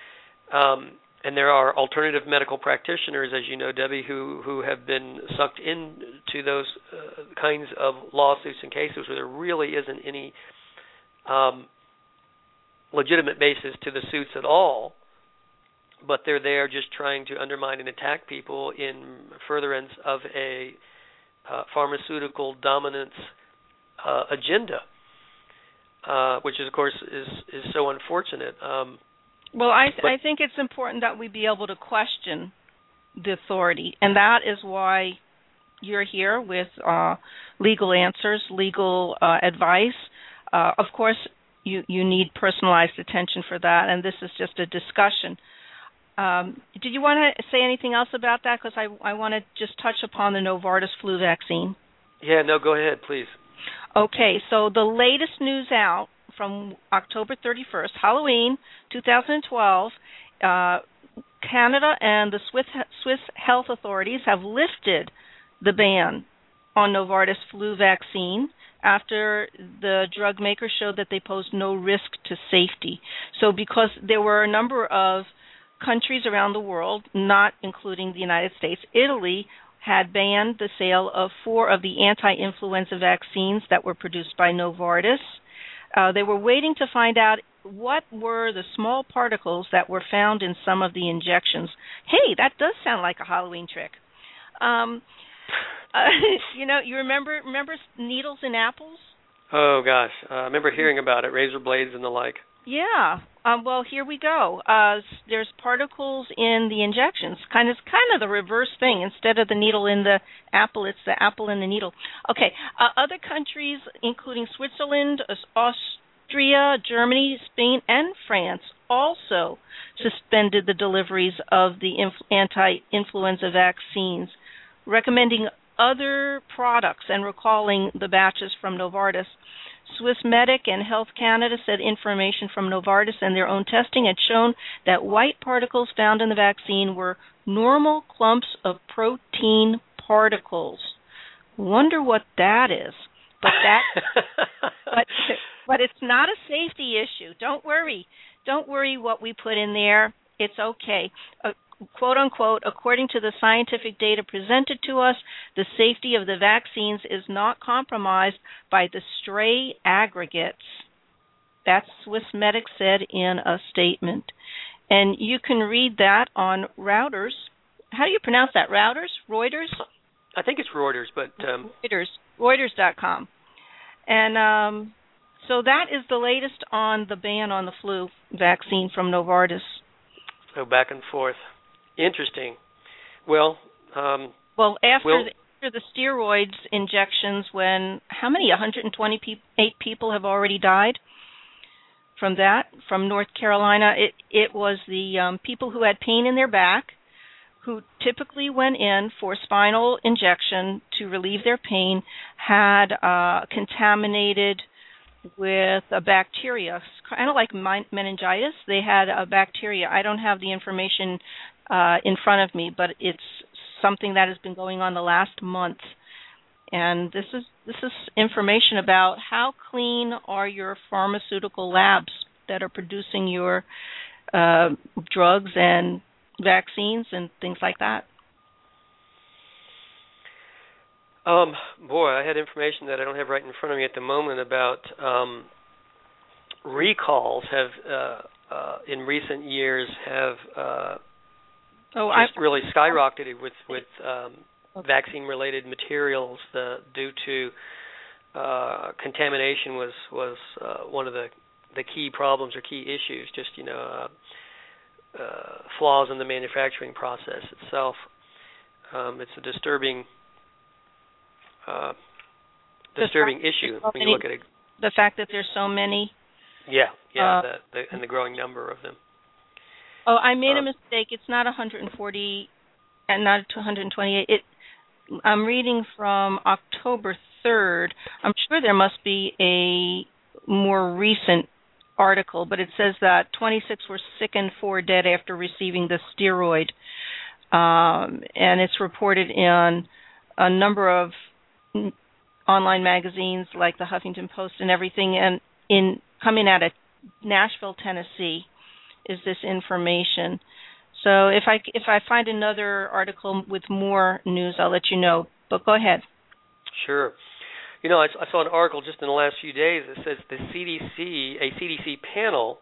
Um, and there are alternative medical practitioners, as you know, Debbie, who, who have been sucked into those uh, kinds of lawsuits and cases where there really isn't any um, legitimate basis to the suits at all, but they're there just trying to undermine and attack people in furtherance of a uh, pharmaceutical dominance uh, agenda, uh, which is, of course, is is so unfortunate. Um, well, I th- but, I think it's important that we be able to question the authority, and that is why you're here with uh, legal answers, legal uh, advice. Uh, of course, you, you need personalized attention for that, and this is just a discussion. Um, did you want to say anything else about that? Because I, I want to just touch upon the Novartis flu vaccine. Yeah, no, go ahead, please. Okay, so the latest news out from October thirty-first, Halloween two thousand twelve, uh, Canada and the Swiss, Swiss health authorities have lifted the ban on Novartis flu vaccine after the drug maker showed that they posed no risk to safety. So because there were a number of countries around the world, not including the United States, Italy had banned the sale of four of the anti-influenza vaccines that were produced by Novartis. Uh, they were waiting to find out what were the small particles that were found in some of the injections. Hey, that does sound like a Halloween trick. Um, uh, you know, you remember remember needles in apples? Oh, gosh. Uh, I remember hearing about it, razor blades and the like. Yeah. Um, well, here we go. Uh, there's particles in the injections. Kind of, kind of the reverse thing. Instead of the needle in the apple, it's the apple in the needle. Okay. Uh, other countries, including Switzerland, Austria, Germany, Spain, and France, also suspended the deliveries of the inf- anti-influenza vaccines, recommending other products and recalling the batches from Novartis. Swissmedic and Health Canada said information from Novartis and their own testing had shown that white particles found in the vaccine were normal clumps of protein particles. Wonder what that is. But that, but but it's not a safety issue. Don't worry. Don't worry what we put in there. It's okay. Uh, quote unquote, according to the scientific data presented to us, the safety of the vaccines is not compromised by the stray aggregates. That's Swissmedic said in a statement. And you can read that on Reuters, how do you pronounce that? Reuters? Reuters? I think it's Reuters, but um, Reuters. Reuters dot com. And um, so that is the latest on the ban on the flu vaccine from Novartis. So back and forth. Interesting. Well, um, well, after we'll, the, after the steroids injections, when how many? one hundred twenty-eight people have already died from that, from North Carolina. It it was the um, people who had pain in their back, who typically went in for spinal injection to relieve their pain, had uh, contaminated with a bacteria, kind of like meningitis. They had a bacteria. I don't have the information uh, in front of me, but it's something that has been going on the last month. And this is this is information about how clean are your pharmaceutical labs that are producing your uh, drugs and vaccines and things like that. Um, boy, I had information that I don't have right in front of me at the moment about um, recalls have uh, uh, in recent years have uh, oh, just I, really skyrocketed with with um, vaccine-related materials uh, due to uh, contamination was was uh, one of the the key problems or key issues. Just you know. Uh, Uh, flaws in the manufacturing process itself. Um, it's a disturbing, uh, disturbing issue when you look at it. The fact that there's so many. Yeah, yeah, uh, the, the, and the growing number of them. Oh, I made uh, a mistake. It's not one hundred forty and not one hundred twenty-eight. It. I'm reading from October third. I'm sure there must be a more recent article, but it says that twenty-six were sick and four dead after receiving the steroid, um, and it's reported in a number of online magazines like the Huffington Post and everything. And in coming out of Nashville, Tennessee, is this information. So if I if I find another article with more news, I'll let you know. But go ahead. Sure. You know, I, I saw an article just in the last few days that says the C D C, a C D C panel,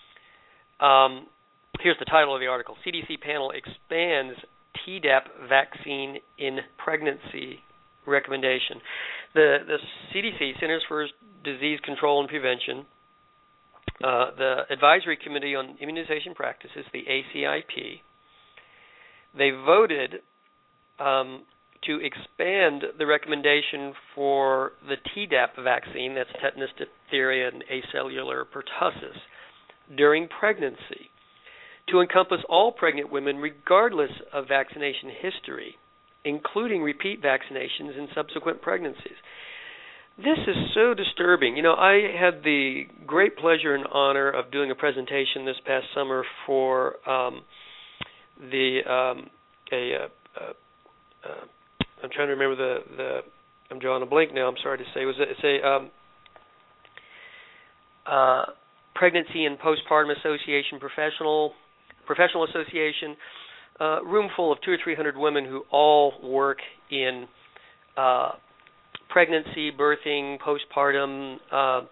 um, here's the title of the article, C D C panel expands Tdap vaccine in pregnancy recommendation. The, the C D C, Centers for Disease Control and Prevention, uh, the Advisory Committee on Immunization Practices, the A C I P, they voted um, to expand the recommendation for the Tdap vaccine, that's tetanus, diphtheria, and acellular pertussis, during pregnancy, to encompass all pregnant women regardless of vaccination history, including repeat vaccinations in subsequent pregnancies. This is so disturbing. You know, I had the great pleasure and honor of doing a presentation this past summer for um, the um, a, a, a, a I'm trying to remember the, the I'm drawing a blank now, I'm sorry to say. It was a, it's a um, uh, Pregnancy and Postpartum Association Professional Professional Association, uh, room full of two or three hundred women who all work in uh, pregnancy, birthing, postpartum, uh, uh,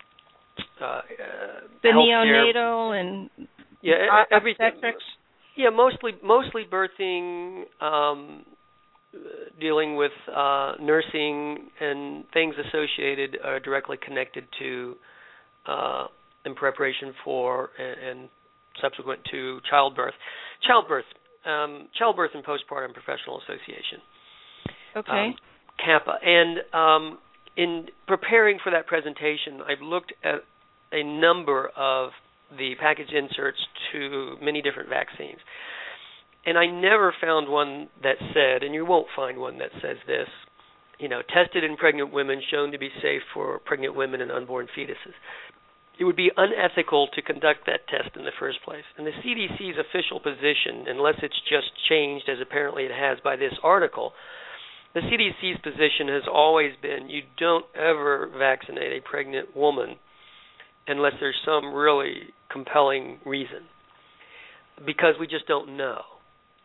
the healthcare. neonatal and yeah, everything. obstetrics. Yeah, mostly mostly birthing. Um, dealing with uh, nursing and things associated are directly connected to uh, in preparation for and, and subsequent to childbirth. Childbirth, um, Childbirth and Postpartum Professional Association. Okay. Um, CAPA. And um, in preparing for that presentation, I've looked at a number of the package inserts to many different vaccines. And I never found one that said, and you won't find one that says this, you know, tested in pregnant women, shown to be safe for pregnant women and unborn fetuses. It would be unethical to conduct that test in the first place. And the C D C's official position, unless it's just changed as apparently it has by this article, the C D C's position has always been you don't ever vaccinate a pregnant woman unless there's some really compelling reason, because we just don't know.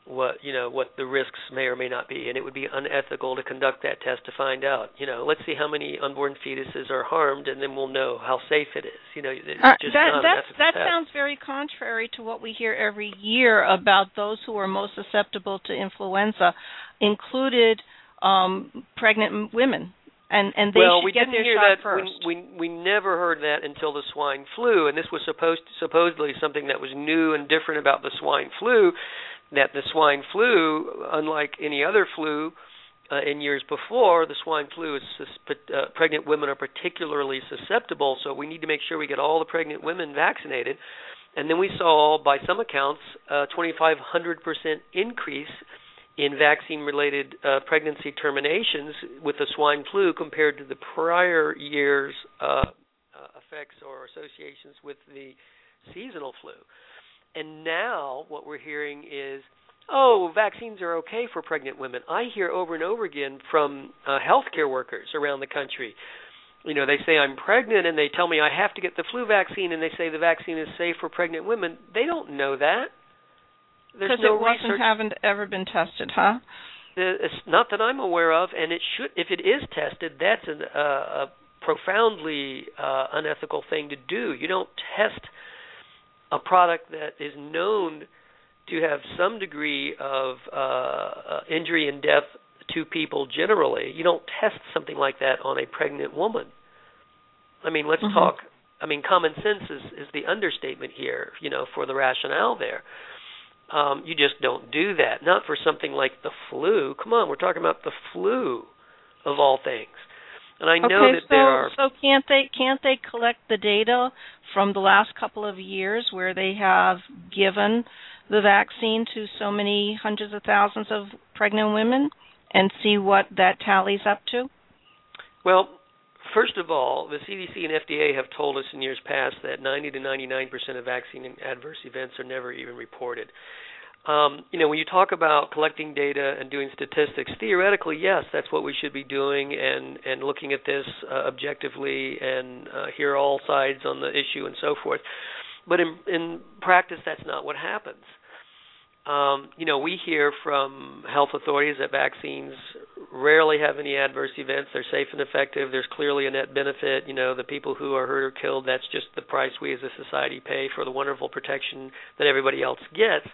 what you know what the risks may or may not be, and it would be unethical to conduct that test to find out. You know, let's see how many unborn fetuses are harmed, and then we'll know how safe it is. You know, it's uh, just that not that, an ethical that test. sounds very contrary to what we hear every year about those who are most susceptible to influenza, included um, pregnant women. And, and they well, should we get didn't their hear shot that. first. We, we we never heard that until the swine flu, and this was supposed supposedly something that was new and different about the swine flu. That the swine flu, unlike any other flu uh, in years before, the swine flu is uh, pregnant women are particularly susceptible. So we need to make sure we get all the pregnant women vaccinated. And then we saw, by some accounts, a twenty-five hundred percent increase in vaccine-related uh, pregnancy terminations with the swine flu compared to the prior year's uh, uh, effects or associations with the seasonal flu. And now what we're hearing is, oh, vaccines are okay for pregnant women. I hear over and over again from uh, healthcare workers around the country. You know, they say I'm pregnant and they tell me I have to get the flu vaccine, and they say the vaccine is safe for pregnant women. They don't know that. Because no it wasn't research. haven't ever been tested, huh? It's not that I'm aware of, and it should. If it is tested, that's an, uh, a profoundly uh, unethical thing to do. You don't test a product that is known to have some degree of uh, uh, injury and death to people generally. You don't test something like that on a pregnant woman. I mean, let's mm-hmm. talk. I mean, common sense is, is the understatement here, you know, for the rationale there. Um, you just don't do that. Not for something like the flu. Come on, we're talking about the flu, of all things. And I know okay, that so, there are. So can't they can't they collect the data from the last couple of years where they have given the vaccine to so many hundreds of thousands of pregnant women and see what that tallies up to? Well, first of all, the C D C and F D A have told us in years past that ninety to ninety-nine percent of vaccine adverse events are never even reported. Um, you know, when you talk about collecting data and doing statistics, theoretically, yes, that's what we should be doing, and, and looking at this uh, objectively and uh, hear all sides on the issue and so forth. But in, in practice, that's not what happens. Um, you know, we hear from health authorities that vaccines rarely have any adverse events. They're safe and effective. There's clearly a net benefit. You know, the people who are hurt or killed, that's just the price we as a society pay for the wonderful protection that everybody else gets.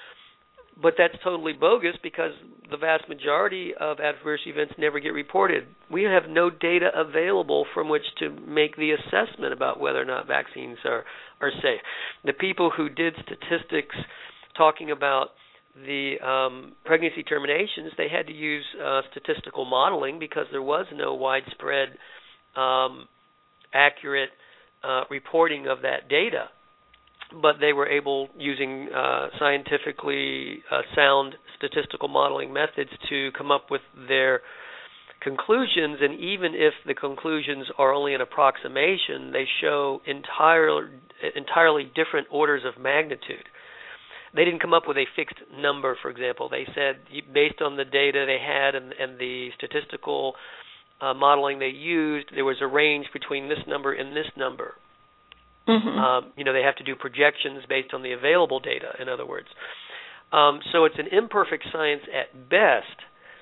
But that's totally bogus because the vast majority of adverse events never get reported. We have no data available from which to make the assessment about whether or not vaccines are, are safe. The people who did statistics talking about the um, pregnancy terminations, they had to use uh, statistical modeling because there was no widespread, um, accurate uh, reporting of that data. But they were able, using uh, scientifically uh, sound statistical modeling methods, to come up with their conclusions. And even if the conclusions are only an approximation, they show entire, entirely different orders of magnitude. They didn't come up with a fixed number, for example. They said, based on the data they had and, and the statistical uh, modeling they used, there was a range between this number and this number. Mm-hmm. Um, you know, they have to do projections based on the available data, in other words. Um, so it's an imperfect science at best,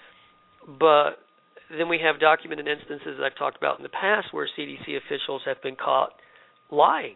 but then we have documented instances that I've talked about in the past where C D C officials have been caught lying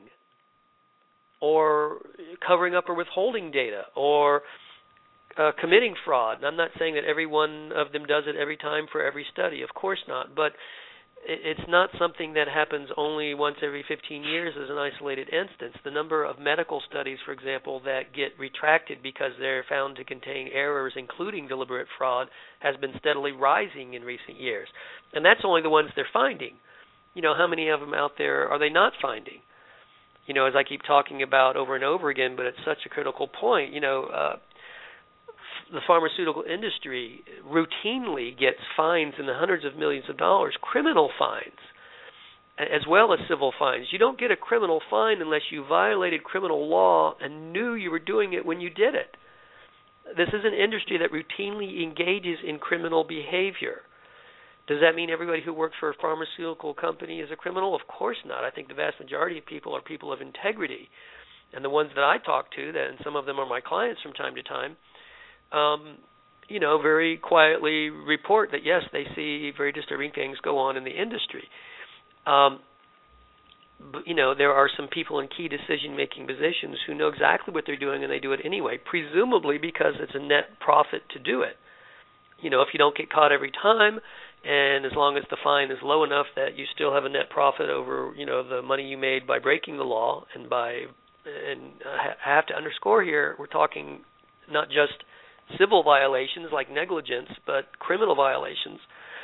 or covering up or withholding data or uh, committing fraud. And I'm not saying that every one of them does it every time for every study. Of course not. But it's not something that happens only once every fifteen years as an isolated instance. The number of medical studies, for example, that get retracted because they're found to contain errors, including deliberate fraud, has been steadily rising in recent years. And that's only the ones they're finding. You know, how many of them out there are they not finding? You know, as I keep talking about over and over again, but it's such a critical point, you know, uh, the pharmaceutical industry routinely gets fines in the hundreds of millions of dollars, criminal fines, as well as civil fines. You don't get a criminal fine unless you violated criminal law and knew you were doing it when you did it. This is an industry that routinely engages in criminal behavior. Does that mean everybody who works for a pharmaceutical company is a criminal? Of course not. I think the vast majority of people are people of integrity. And the ones that I talk to, that, and some of them are my clients from time to time, um, you know, very quietly report that, yes, they see very disturbing things go on in the industry. Um, but, you know, there are some people in key decision-making positions who know exactly what they're doing, and they do it anyway, presumably because it's a net profit to do it. You know, if you don't get caught every time, and as long as the fine is low enough that you still have a net profit over, you know, the money you made by breaking the law, and by, and I have to underscore here, we're talking not just civil violations like negligence, but criminal violations,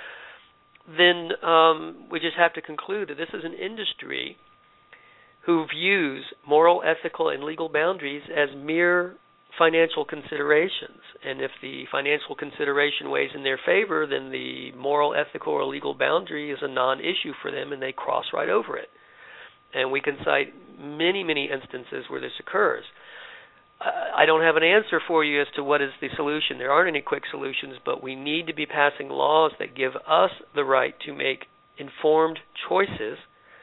then um, we just have to conclude that this is an industry who views moral, ethical, and legal boundaries as mere financial considerations. And if the financial consideration weighs in their favor, then the moral, ethical, or legal boundary is a non-issue for them, and they cross right over it. And we can cite many, many instances where this occurs. I don't have an answer for you as to what is the solution. There aren't any quick solutions, but we need to be passing laws that give us the right to make informed choices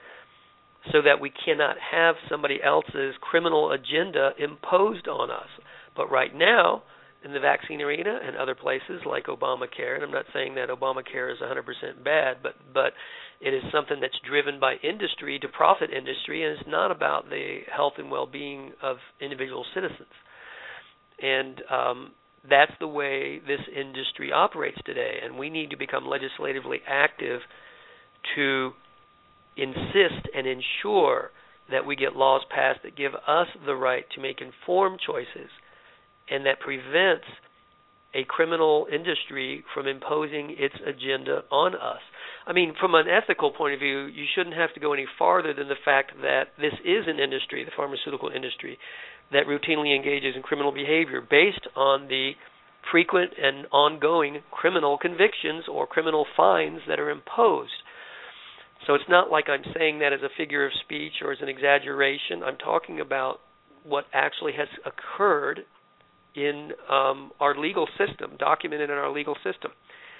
so that we cannot have somebody else's criminal agenda imposed on us. But right now, in the vaccine arena and other places like Obamacare, and I'm not saying that Obamacare is one hundred percent bad, but, but it is something that's driven by industry to profit industry, and it's not about the health and well-being of individual citizens. And um, that's the way this industry operates today, and we need to become legislatively active to insist and ensure that we get laws passed that give us the right to make informed choices, and that prevents a criminal industry from imposing its agenda on us. I mean, from an ethical point of view, you shouldn't have to go any farther than the fact that this is an industry, the pharmaceutical industry, that routinely engages in criminal behavior based on the frequent and ongoing criminal convictions or criminal fines that are imposed. So it's not like I'm saying that as a figure of speech or as an exaggeration. I'm talking about what actually has occurred in um, our legal system, documented in our legal system.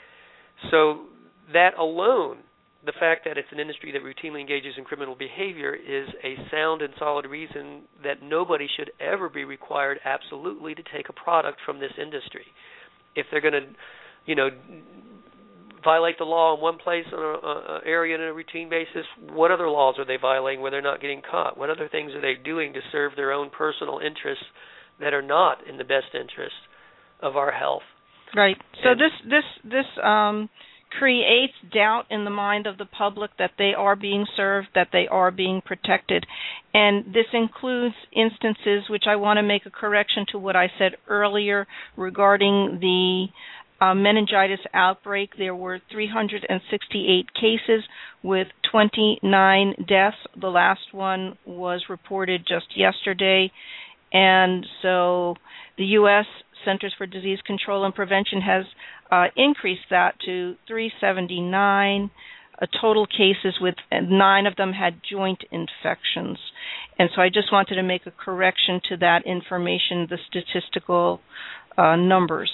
So that alone, the fact that it's an industry that routinely engages in criminal behavior, is a sound and solid reason that nobody should ever be required absolutely to take a product from this industry. If they're going to, you know, violate the law in one place, on an area on a routine basis, what other laws are they violating where they're not getting caught? What other things are they doing to serve their own personal interests that are not in the best interest of our health? Right. So and this this this um, creates doubt in the mind of the public that they are being served, that they are being protected. And this includes instances, which I want to make a correction to what I said earlier regarding the uh, meningitis outbreak. There were three hundred sixty-eight cases with twenty-nine deaths. The last one was reported just yesterday. And so the U S Centers for Disease Control and Prevention has uh, increased that to three hundred seventy-nine uh, total cases, with and nine of them had joint infections. And so I just wanted to make a correction to that information, the statistical uh, numbers.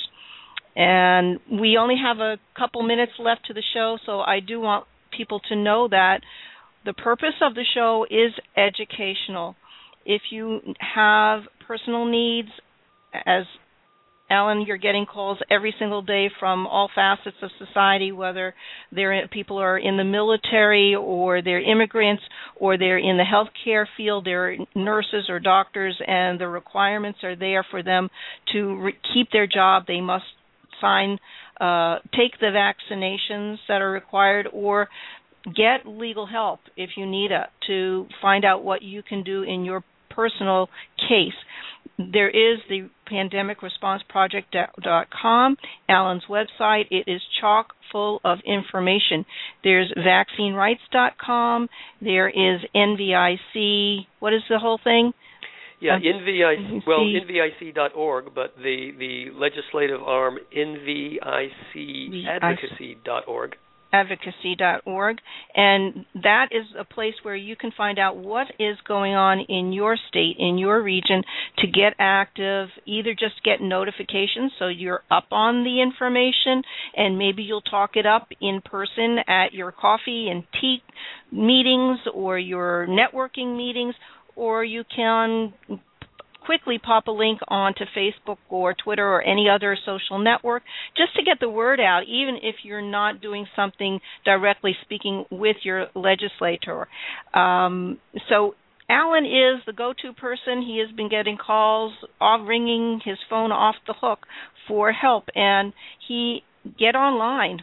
And we only have a couple minutes left to the show, so I do want people to know that the purpose of the show is educational. If you have personal needs, as Alan, you're getting calls every single day from all facets of society, whether they're people are in the military or they're immigrants or they're in the healthcare field, they're nurses or doctors, and the requirements are there for them to re- keep their job. They must sign, uh, take the vaccinations that are required, or get legal help if you need it to find out what you can do in your personal case. There is the pandemic response project dot com, Alan's website. It is chock full of information. There's vaccine rights dot com. There is N V I C. What is the whole thing? Yeah, N V I C, well, N V I C dot org, but the, the legislative arm, N V I C advocacy dot org. advocacy dot org, and that is a place where you can find out what is going on in your state, in your region, to get active, either just get notifications so you're up on the information, and maybe you'll talk it up in person at your coffee and tea meetings or your networking meetings, or you can quickly pop a link onto Facebook or Twitter or any other social network just to get the word out, even if you're not doing something directly speaking with your legislator. Um, so Alan is the go-to person. He has been getting calls, off ringing his phone off the hook for help, and he get online.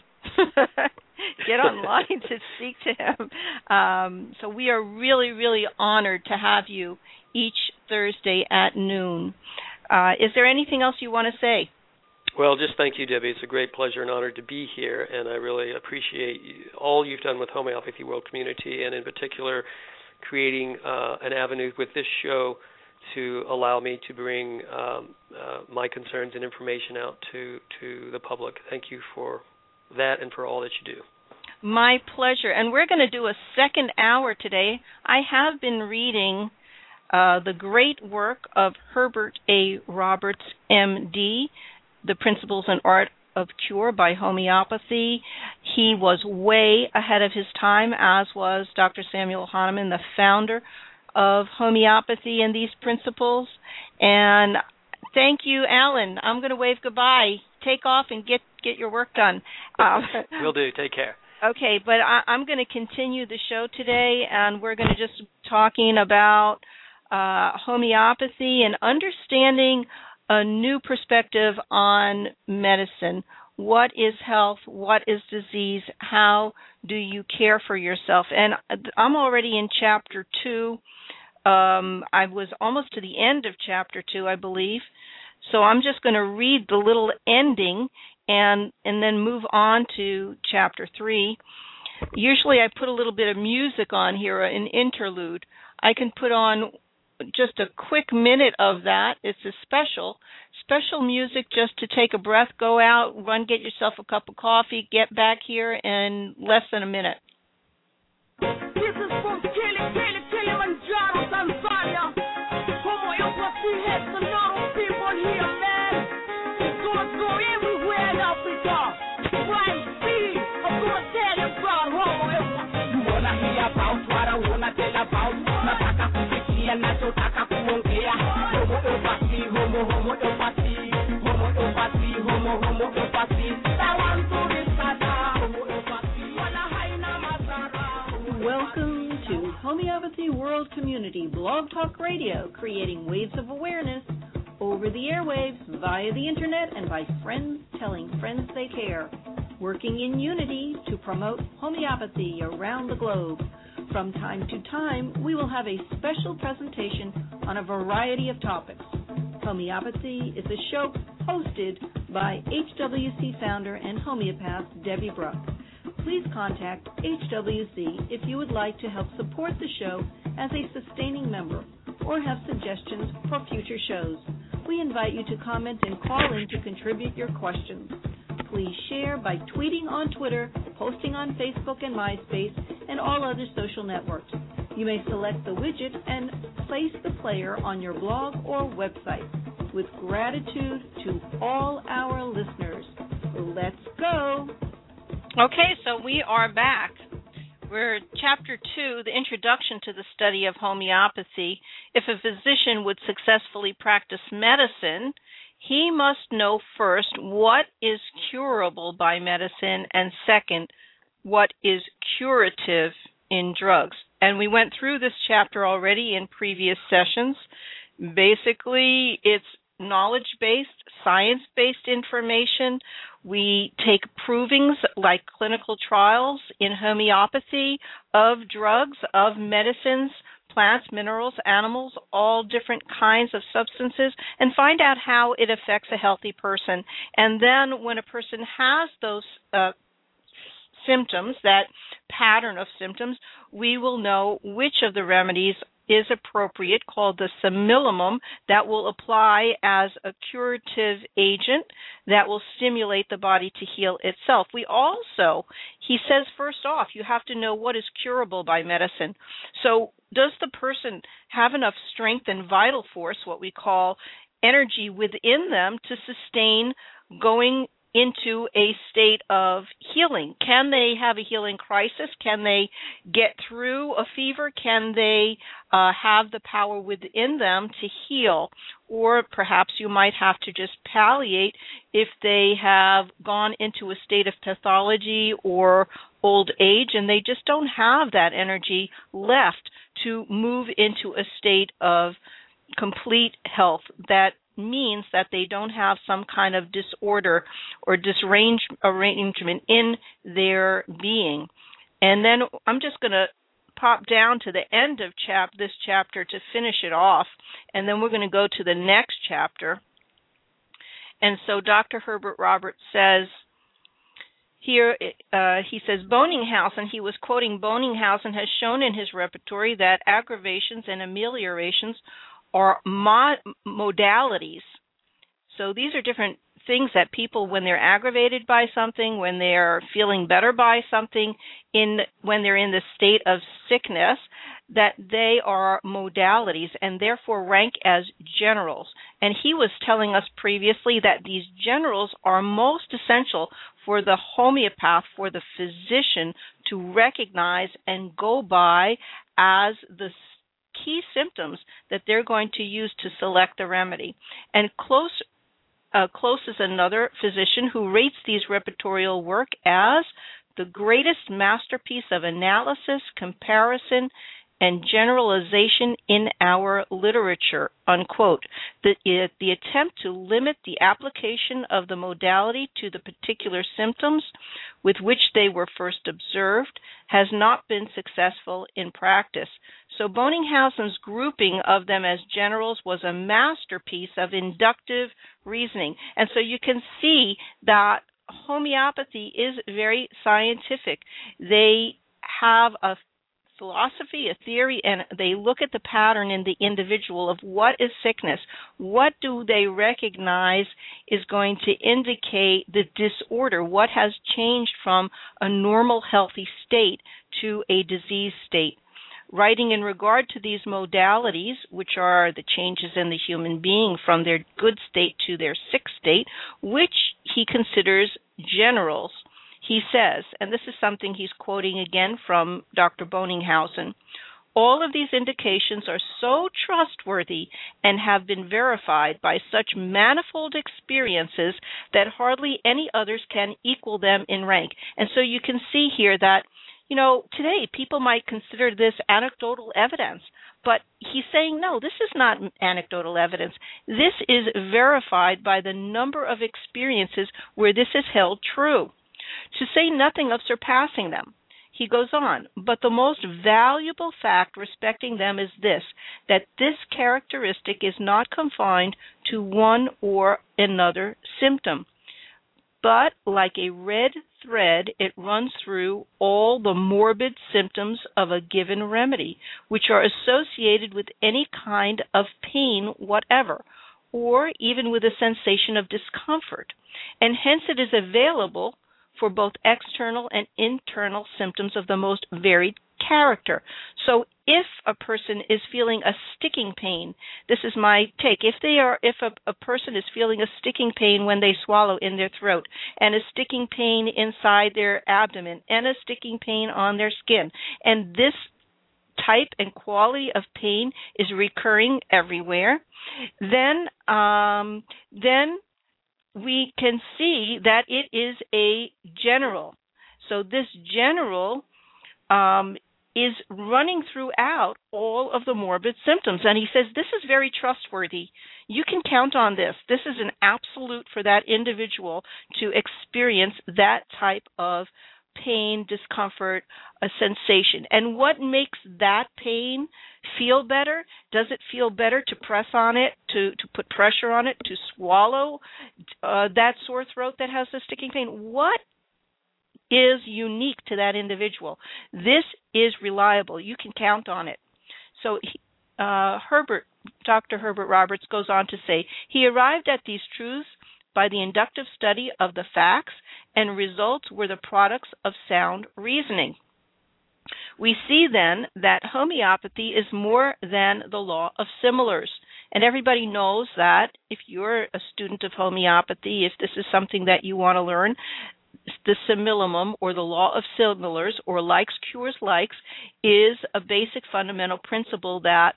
Get online to speak to him. Um, so we are really, really honored to have you each Thursday at noon. Uh, is there anything else you want to say? Well, just thank you, Debbie. It's a great pleasure and honor to be here, and I really appreciate all you've done with Homeopathy World Community, and in particular creating uh, an avenue with this show to allow me to bring um, uh, my concerns and information out to, to the public. Thank you for that and for all that you do. My pleasure. And we're going to do a second hour today. I have been reading uh, the great work of Herbert A. Roberts, M D, The Principles and Art of Cure by Homeopathy. He was way ahead of his time, as was Doctor Samuel Hahnemann, the founder of homeopathy and these principles. And thank you, Alan. I'm going to wave goodbye. Take off and get, get your work done. Um, Will do. Take care. Okay, but I, I'm going to continue the show today, and we're going to just be talking about uh, homeopathy and understanding a new perspective on medicine. What is health? What is disease? How do you care for yourself? And I'm already in chapter two. Um, I was almost to the end of chapter two, I believe. So I'm just going to read the little ending and and then move on to chapter three. Usually I put a little bit of music on here, an interlude. I can put on just a quick minute of that. It's a special, special music just to take a breath, go out, run, get yourself a cup of coffee, get back here in less than a minute. This is from Kili, Kili, Kilimanjaro, Tanzania. Homeopathy has a lot of people here, man. It's gonna go everywhere in Africa. Right, see, I'm gonna tell you about homeopathy. You wanna hear about what I wanna tell about? Nataka kusikia nachotaka kuongea. Homeopathy, homo, homeopathy, homeopathy, homo, homeopathy. Sawan to disata, homeopathy, wala haina madhara. Welcome to Homeopathy World Community Blog Talk Radio, creating waves of awareness over the airwaves, via the internet, and by friends telling friends they care. Working in unity to promote homeopathy around the globe. From time to time, we will have a special presentation on a variety of topics. Homeopathy is a show hosted by H W C founder and homeopath Debbie Bruck. Please contact H W C if you would like to help support the show as a sustaining member or have suggestions for future shows. We invite you to comment and call in to contribute your questions. Please share by tweeting on Twitter, posting on Facebook and MySpace, and all other social networks. You may select the widget and place the player on your blog or website. With gratitude to all our listeners. Let's go! Okay, so we are back. We're chapter two, the introduction to the study of homeopathy. If a physician would successfully practice medicine, he must know first what is curable by medicine, and second, what is curative in drugs. And we went through this chapter already in previous sessions. Basically, it's knowledge-based, science-based information. We take provings like clinical trials in homeopathy of drugs, of medicines, plants, minerals, animals, all different kinds of substances, and find out how it affects a healthy person. And then when a person has those uh, symptoms, that pattern of symptoms, we will know which of the remedies is appropriate, called the simillimum, that will apply as a curative agent that will stimulate the body to heal itself. We also, he says first off, you have to know what is curable by medicine. So does the person have enough strength and vital force, what we call energy within them, to sustain going into a state of healing? Can they have a healing crisis? Can they get through a fever? Can they uh, have the power within them to heal, or perhaps you might have to just palliate if they have gone into a state of pathology or old age and they just don't have that energy left to move into a state of complete health. That means that they don't have some kind of disorder or disarrangement in their being. And then I'm just going to pop down to the end of chap this chapter to finish it off, and then we're going to go to the next chapter. And so Doctor Herbert Roberts says here, uh, he says, Bonninghausen, he was quoting Bonninghausen, has shown in his repertory that aggravations and ameliorations are mod- modalities. So these are different things that people, when they're aggravated by something, when they're feeling better by something, in when they're in the state of sickness, that they are modalities and therefore rank as generals. And he was telling us previously that these generals are most essential for the homeopath, for the physician to recognize and go by as the key symptoms that they're going to use to select the remedy. And close Uh, Close is another physician who rates these repertorial work as the greatest masterpiece of analysis, comparison, and generalization in our literature, unquote. The, it, the attempt to limit the application of the modality to the particular symptoms with which they were first observed has not been successful in practice. So Bonninghausen's grouping of them as generals was a masterpiece of inductive reasoning. And so you can see that homeopathy is very scientific. They have a philosophy, a theory, and they look at the pattern in the individual of what is sickness. What do they recognize is going to indicate the disorder? What has changed from a normal, healthy state to a disease state? Writing in regard to these modalities, which are the changes in the human being from their good state to their sick state, which he considers generals. He says, and this is something he's quoting again from Doctor Bonninghausen, all of these indications are so trustworthy and have been verified by such manifold experiences that hardly any others can equal them in rank. And so you can see here that, you know, today people might consider this anecdotal evidence, but he's saying, no, this is not anecdotal evidence. This is verified by the number of experiences where this is held true. To say nothing of surpassing them. He goes on, but the most valuable fact respecting them is this, that this characteristic is not confined to one or another symptom, but like a red thread, it runs through all the morbid symptoms of a given remedy, which are associated with any kind of pain whatever, or even with a sensation of discomfort, and hence it is available for both external and internal symptoms of the most varied character. So if a person is feeling a sticking pain, this is my take, if they are, if a, a person is feeling a sticking pain when they swallow in their throat, and a sticking pain inside their abdomen, and a sticking pain on their skin, and this type and quality of pain is recurring everywhere, then um, then we can see that it is a general. So this general um, is running throughout all of the morbid symptoms. And he says this is very trustworthy. You can count on this. This is an absolute for that individual to experience that type of pain, discomfort, a sensation. And what makes that pain feel better? Does it feel better to press on it, to, to put pressure on it, to swallow uh, that sore throat that has the sticking pain? What is unique to that individual? This is reliable. You can count on it. So uh, Herbert, Doctor Herbert Roberts goes on to say, he arrived at these truths by the inductive study of the facts, and results were the products of sound reasoning. We see then that homeopathy is more than the law of similars. And everybody knows that if you're a student of homeopathy, if this is something that you want to learn, the simillimum, or the law of similars, or likes cures likes, is a basic fundamental principle that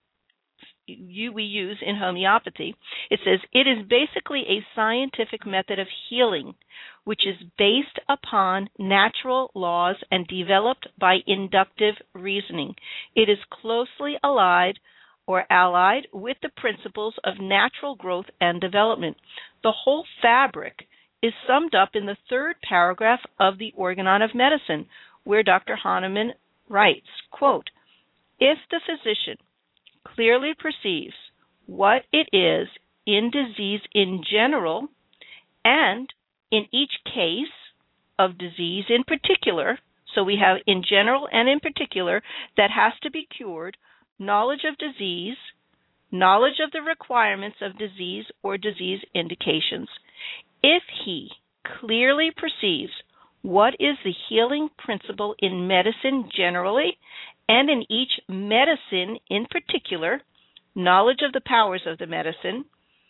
you, we use in homeopathy. It says it is basically a scientific method of healing, which is based upon natural laws and developed by inductive reasoning. It is closely allied or allied with the principles of natural growth and development. The whole fabric is summed up in the third paragraph of the Organon of Medicine, where Doctor Hahnemann writes, quote, if the physician clearly perceives what it is in disease in general, and in each case of disease in particular, so we have in general and in particular, that has to be cured, knowledge of disease, knowledge of the requirements of disease or disease indications. If he clearly perceives what is the healing principle in medicine generally, and in each medicine in particular, knowledge of the powers of the medicine,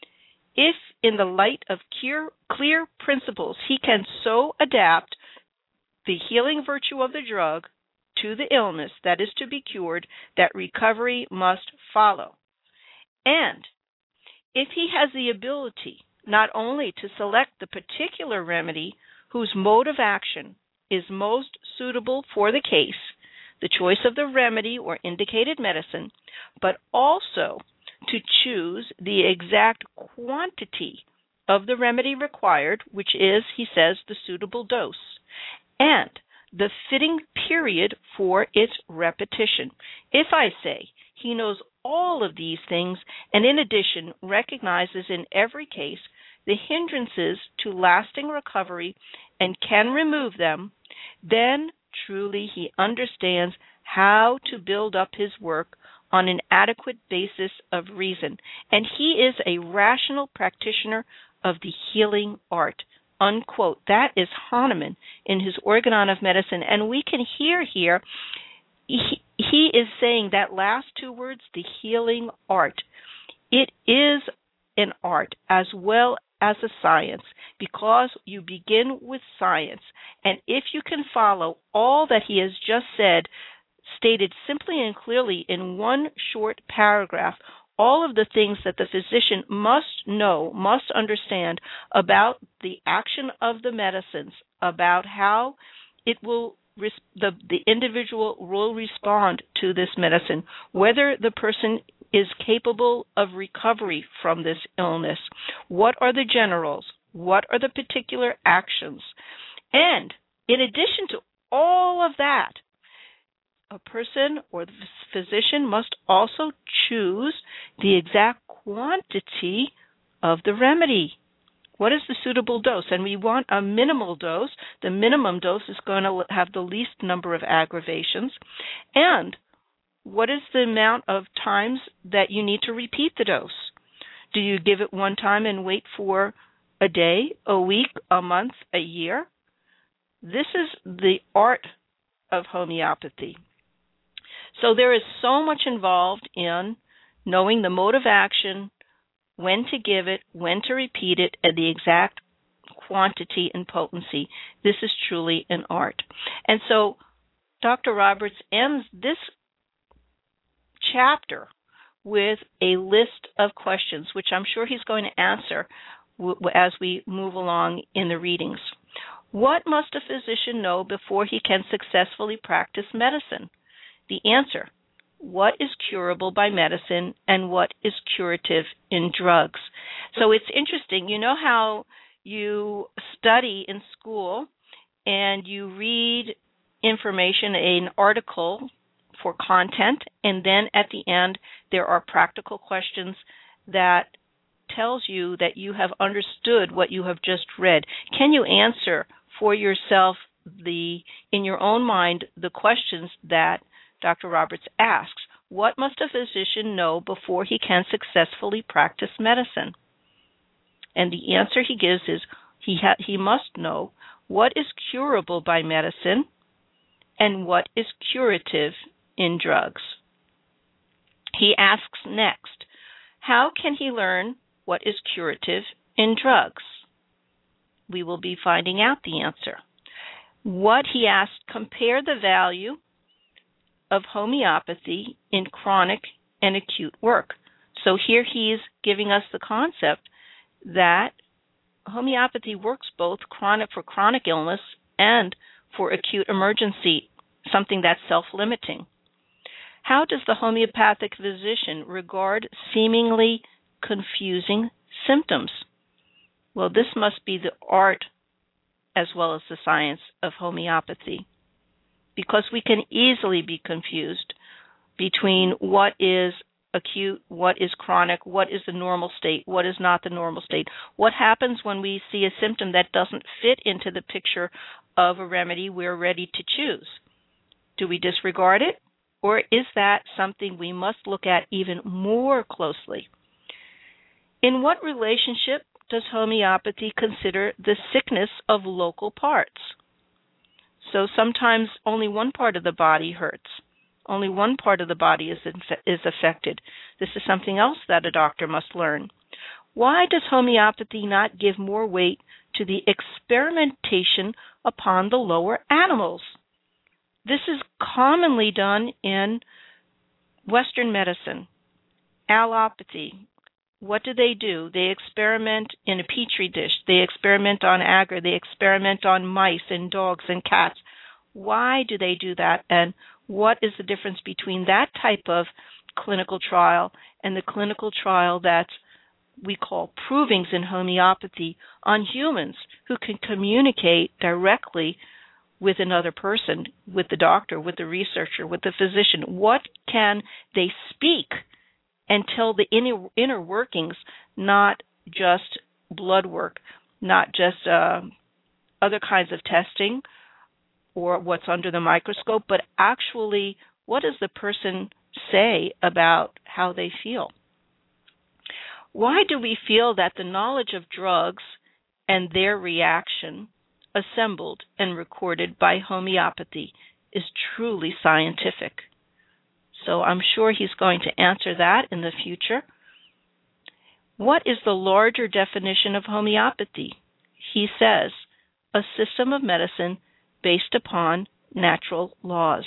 if in the light of clear, clear principles he can so adapt the healing virtue of the drug to the illness that is to be cured, that recovery must follow. And if he has the ability not only to select the particular remedy whose mode of action is most suitable for the case, the choice of the remedy or indicated medicine, but also to choose the exact quantity of the remedy required, which is, he says, the suitable dose, and the fitting period for its repetition. If I say he knows all of these things, and in addition recognizes in every case the hindrances to lasting recovery and can remove them, then truly he understands how to build up his work on an adequate basis of reason, and he is a rational practitioner of the healing art, unquote. That is Hahnemann in his Organon of Medicine, and we can hear here, he, he is saying that last two words, the healing art. It is an art as well as a science, because you begin with science, and if you can follow all that he has just said, stated simply and clearly in one short paragraph, all of the things that the physician must know, must understand about the action of the medicines, about how it will the the individual will respond to this medicine, whether the person is capable of recovery from this illness, what are the generals, what are the particular actions, and in addition to all of that, a person or the physician must also choose the exact quantity of the remedy. What is the suitable dose? And we want a minimal dose. The minimum dose is going to have the least number of aggravations. And what is the amount of times that you need to repeat the dose? Do you give it one time and wait for a day, a week, a month, a year? This is the art of homeopathy. So there is so much involved in knowing the mode of action, when to give it, when to repeat it, and the exact quantity and potency. This is truly an art. And so Doctor Roberts ends this chapter with a list of questions, which I'm sure he's going to answer w- as we move along in the readings. What must a physician know before he can successfully practice medicine? The answer: what is curable by medicine and what is curative in drugs? So it's interesting. You know how you study in school and you read information, an article for content, and then at the end there are practical questions that tells you that you have understood what you have just read. Can you answer for yourself the in your own mind the questions that Doctor Roberts asks? What must a physician know before he can successfully practice medicine? And the answer he gives is he ha- he must know what is curable by medicine and what is curative in drugs. He asks next, how can he learn what is curative in drugs? we will be finding out the answer. What he asked, compare the value of homeopathy in chronic and acute work. So here he is giving us the concept that homeopathy works both chronic for chronic illness and for acute emergency, something that's self-limiting. How does the homeopathic physician regard seemingly confusing symptoms? Well, this must be the art as well as the science of homeopathy, because we can easily be confused between what is acute, what is chronic, what is the normal state, what is not the normal state. What happens when we see a symptom that doesn't fit into the picture of a remedy we're ready to choose? Do we disregard it, or is that something we must look at even more closely? In what relationship does homeopathy consider the sickness of local parts? So sometimes only one part of the body hurts. Only one part of the body is inf- is affected. This is something else that a doctor must learn. Why does homeopathy not give more weight to the experimentation upon the lower animals? This is commonly done in Western medicine. Allopathy. What do they do? They experiment in a petri dish. They experiment on agar. They experiment on mice and dogs and cats. Why do they do that? And what is the difference between that type of clinical trial and the clinical trial that we call provings in homeopathy on humans who can communicate directly with another person, with the doctor, with the researcher, with the physician? What can they speak and tell the inner, inner workings, not just blood work, not just uh, other kinds of testing or what's under the microscope, but actually what does the person say about how they feel? Why do we feel that the knowledge of drugs and their reaction assembled and recorded by homeopathy is truly scientific? So I'm sure he's going to answer that in the future. What is the larger definition of homeopathy? He says, a system of medicine based upon natural laws.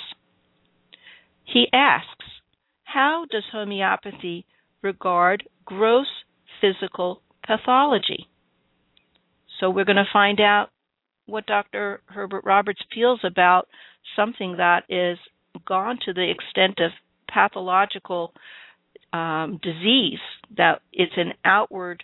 He asks, how does homeopathy regard gross physical pathology? So we're going to find out what Doctor Herbert Roberts feels about something that is gone to the extent of pathological um, disease, that it's an outward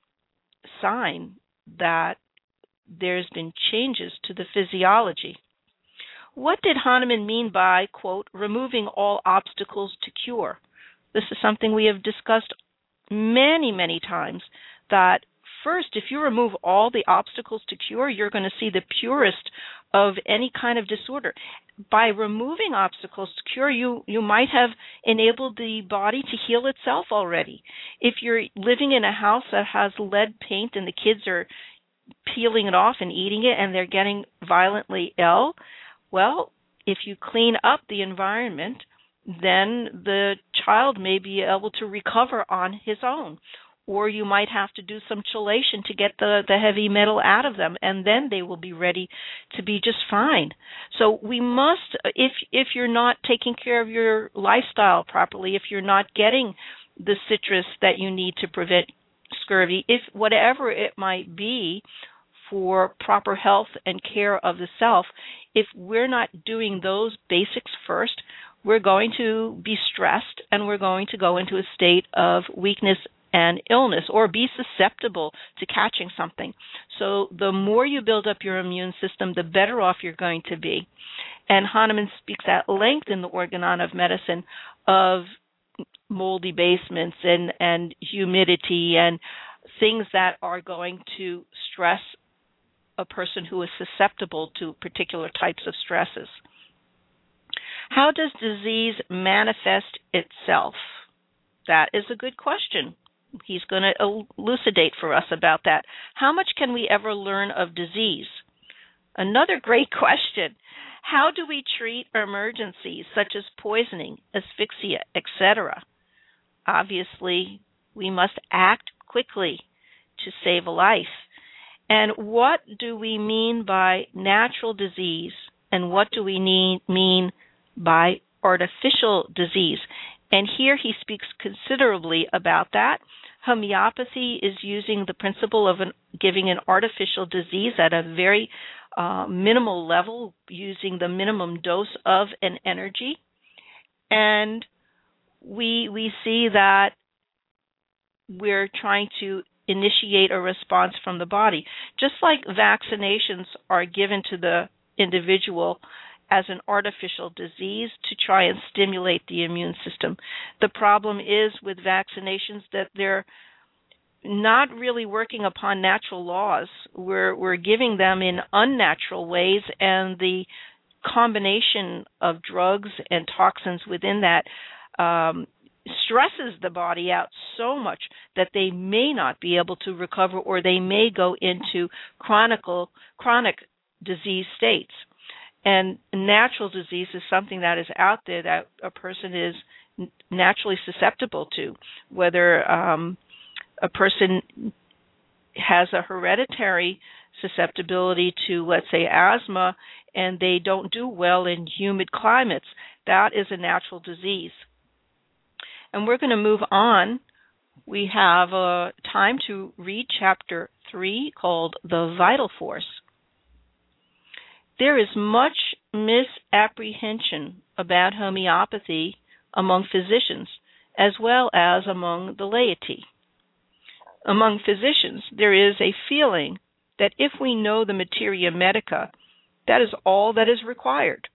sign that there's been changes to the physiology. What did Hahnemann mean by, quote, removing all obstacles to cure? This is something we have discussed many, many times, that first, if you remove all the obstacles to cure, you're going to see the purest of any kind of disorder. By removing obstacles to cure, you, you might have enabled the body to heal itself already. If you're living in a house that has lead paint and the kids are peeling it off and eating it and they're getting violently ill, well, if you clean up the environment, then the child may be able to recover on his own. Or you might have to do some chelation to get the, the heavy metal out of them, and then they will be ready to be just fine. So we must, if if you're not taking care of your lifestyle properly, if you're not getting the citrus that you need to prevent scurvy, if whatever it might be for proper health and care of the self, if we're not doing those basics first, we're going to be stressed and we're going to go into a state of weakness and illness, or be susceptible to catching something. So the more you build up your immune system, the better off you're going to be. And Hahnemann speaks at length in the Organon of Medicine of moldy basements and, and humidity and things that are going to stress a person who is susceptible to particular types of stresses. How does disease manifest itself? That is a good question. He's going to elucidate for us about that. How much can we ever learn of disease? Another great question. How do we treat emergencies such as poisoning, asphyxia, et cetera? Obviously, we must act quickly to save a life. And what do we mean by natural disease, and what do we need, mean by artificial disease? And here he speaks considerably about that. Homeopathy is using the principle of an, giving an artificial disease at a very uh, minimal level, using the minimum dose of an energy. And we we see that we're trying to initiate a response from the body. Just like vaccinations are given to the individual as an artificial disease to try and stimulate the immune system. The problem is with vaccinations that they're not really working upon natural laws. We're we're giving them in unnatural ways, and the combination of drugs and toxins within that um, stresses the body out so much that they may not be able to recover, or they may go into chronic chronic disease states. And natural disease is something that is out there that a person is naturally susceptible to, whether um, a person has a hereditary susceptibility to, let's say, asthma, and they don't do well in humid climates. That is a natural disease. And we're going to move on. We have uh, time to read chapter three, called The Vital Force. There is much misapprehension about homeopathy among physicians as well as among the laity. Among physicians, there is a feeling that if we know the materia medica, that is all that is required.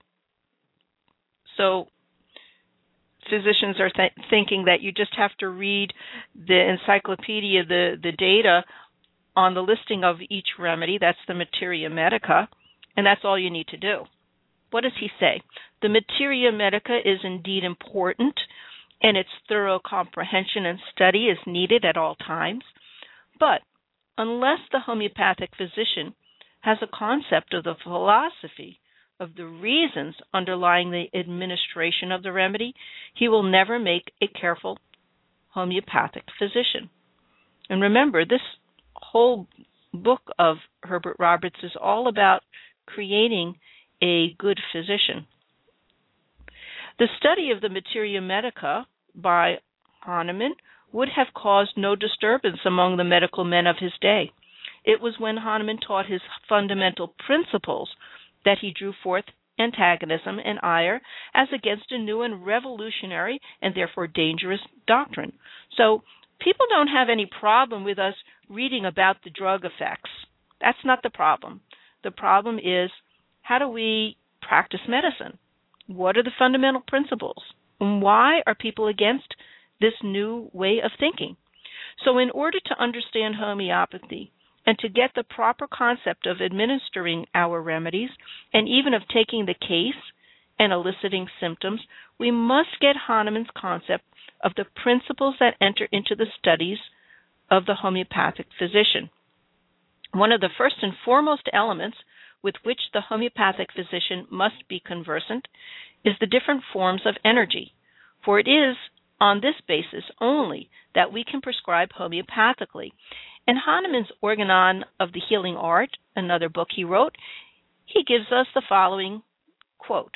So physicians are th- thinking that you just have to read the encyclopedia, the, the data on the listing of each remedy, that's the materia medica, and that's all you need to do. What does he say? The materia medica is indeed important, and its thorough comprehension and study is needed at all times. But unless the homeopathic physician has a concept of the philosophy of the reasons underlying the administration of the remedy, he will never make a careful homeopathic physician. And remember, this whole book of Herbert Roberts is all about creating a good physician. The study of the materia medica by Hahnemann would have caused no disturbance among the medical men of his day. It was when Hahnemann taught his fundamental principles that he drew forth antagonism and ire as against a new and revolutionary and therefore dangerous doctrine. So people don't have any problem with us reading about the drug effects. That's not the problem. The problem is, how do we practice medicine? What are the fundamental principles? And why are people against this new way of thinking? So in order to understand homeopathy and to get the proper concept of administering our remedies and even of taking the case and eliciting symptoms, we must get Hahnemann's concept of the principles that enter into the studies of the homeopathic physician. One of the first and foremost elements with which the homeopathic physician must be conversant is the different forms of energy, for it is on this basis only that we can prescribe homeopathically. In Hahnemann's Organon of the Healing Art, another book he wrote, he gives us the following quote: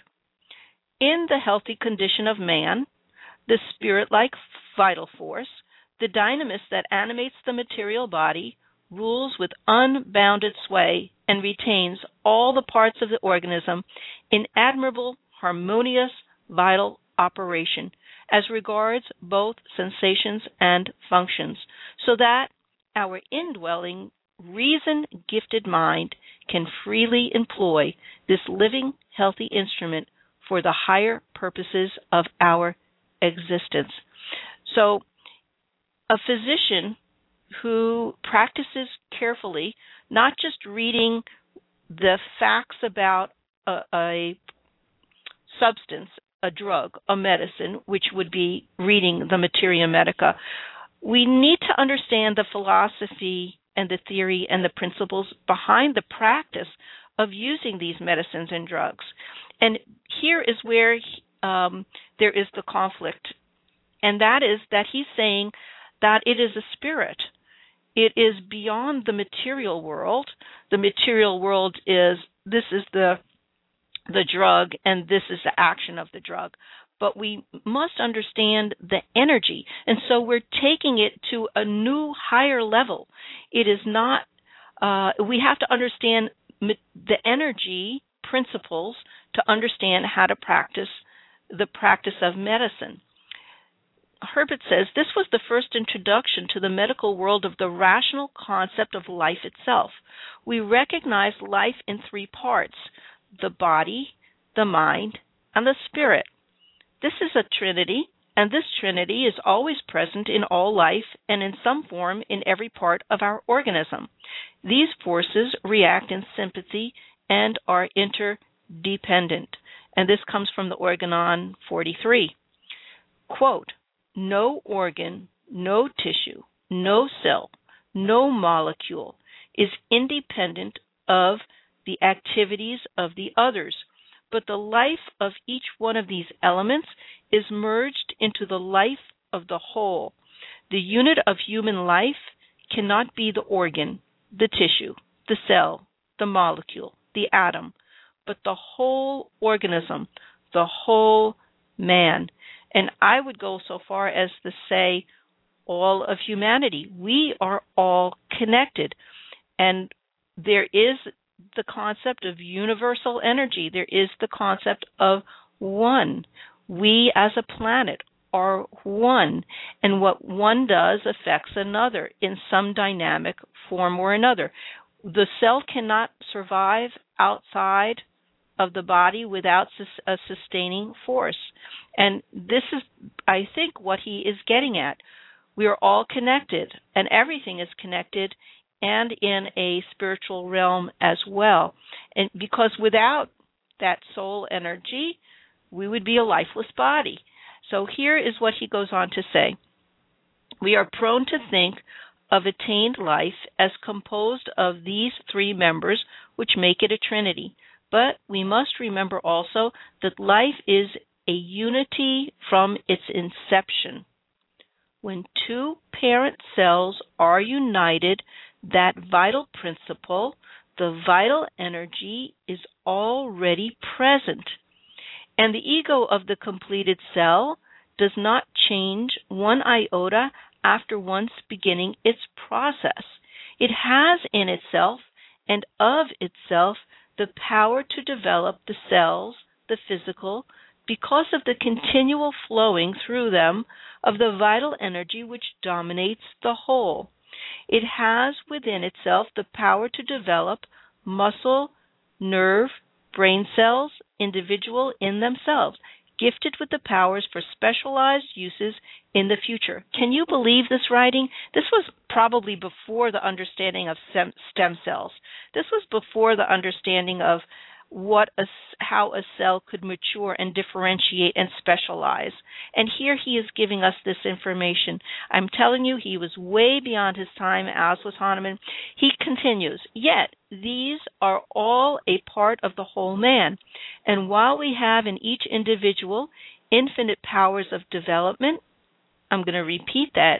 "In the healthy condition of man, the spirit-like vital force, the dynamis that animates the material body, rules with unbounded sway and retains all the parts of the organism in admirable, harmonious, vital operation as regards both sensations and functions, so that our indwelling, reason-gifted mind can freely employ this living, healthy instrument for the higher purposes of our existence." So a physician who practices carefully, not just reading the facts about a, a substance, a drug, a medicine, which would be reading the materia medica. We need to understand the philosophy and the theory and the principles behind the practice of using these medicines and drugs. And here is where um, there is the conflict, and that is that he's saying that it is a spirit. It is beyond the material world. The material world is, this is the the drug and this is the action of the drug. But we must understand the energy. And so we're taking it to a new, higher level. It is not, uh, we have to understand the energy principles to understand how to practice the practice of medicine. Herbert says, this was the first introduction to the medical world of the rational concept of life itself. We recognize life in three parts: the body, the mind, and the spirit. This is a trinity, and this trinity is always present in all life and in some form in every part of our organism. These forces react in sympathy and are interdependent. And this comes from the Organon forty-three. Quote, no organ, no tissue, no cell, no molecule is independent of the activities of the others, but the life of each one of these elements is merged into the life of the whole. The unit of human life cannot be the organ, the tissue, the cell, the molecule, the atom, but the whole organism, the whole man. And I would go so far as to say all of humanity. We are all connected. And there is the concept of universal energy. There is the concept of one. We as a planet are one. And what one does affects another in some dynamic form or another. The cell cannot survive outside of the body without a sustaining force. And this is, I think, what he is getting at. We are all connected, and everything is connected, and in a spiritual realm as well. And because without that soul energy, we would be a lifeless body. So here is what he goes on to say. We are prone to think of attained life as composed of these three members, which make it a trinity. But we must remember also that life is a unity from its inception. When two parent cells are united, that vital principle, the vital energy, is already present. And the ego of the completed cell does not change one iota after once beginning its process. It has in itself and of itself the power to develop the cells, the physical, because of the continual flowing through them of the vital energy which dominates the whole. It has within itself the power to develop muscle, nerve, brain cells, individual in themselves, gifted with the powers for specialized uses in the future. Can you believe this writing? This was probably before the understanding of stem cells. This was before the understanding of what a, how a cell could mature and differentiate and specialize. And here he is giving us this information. I'm telling you, he was way beyond his time, as was Hahnemann. He continues, yet these are all a part of the whole man. And while we have in each individual infinite powers of development, I'm going to repeat that,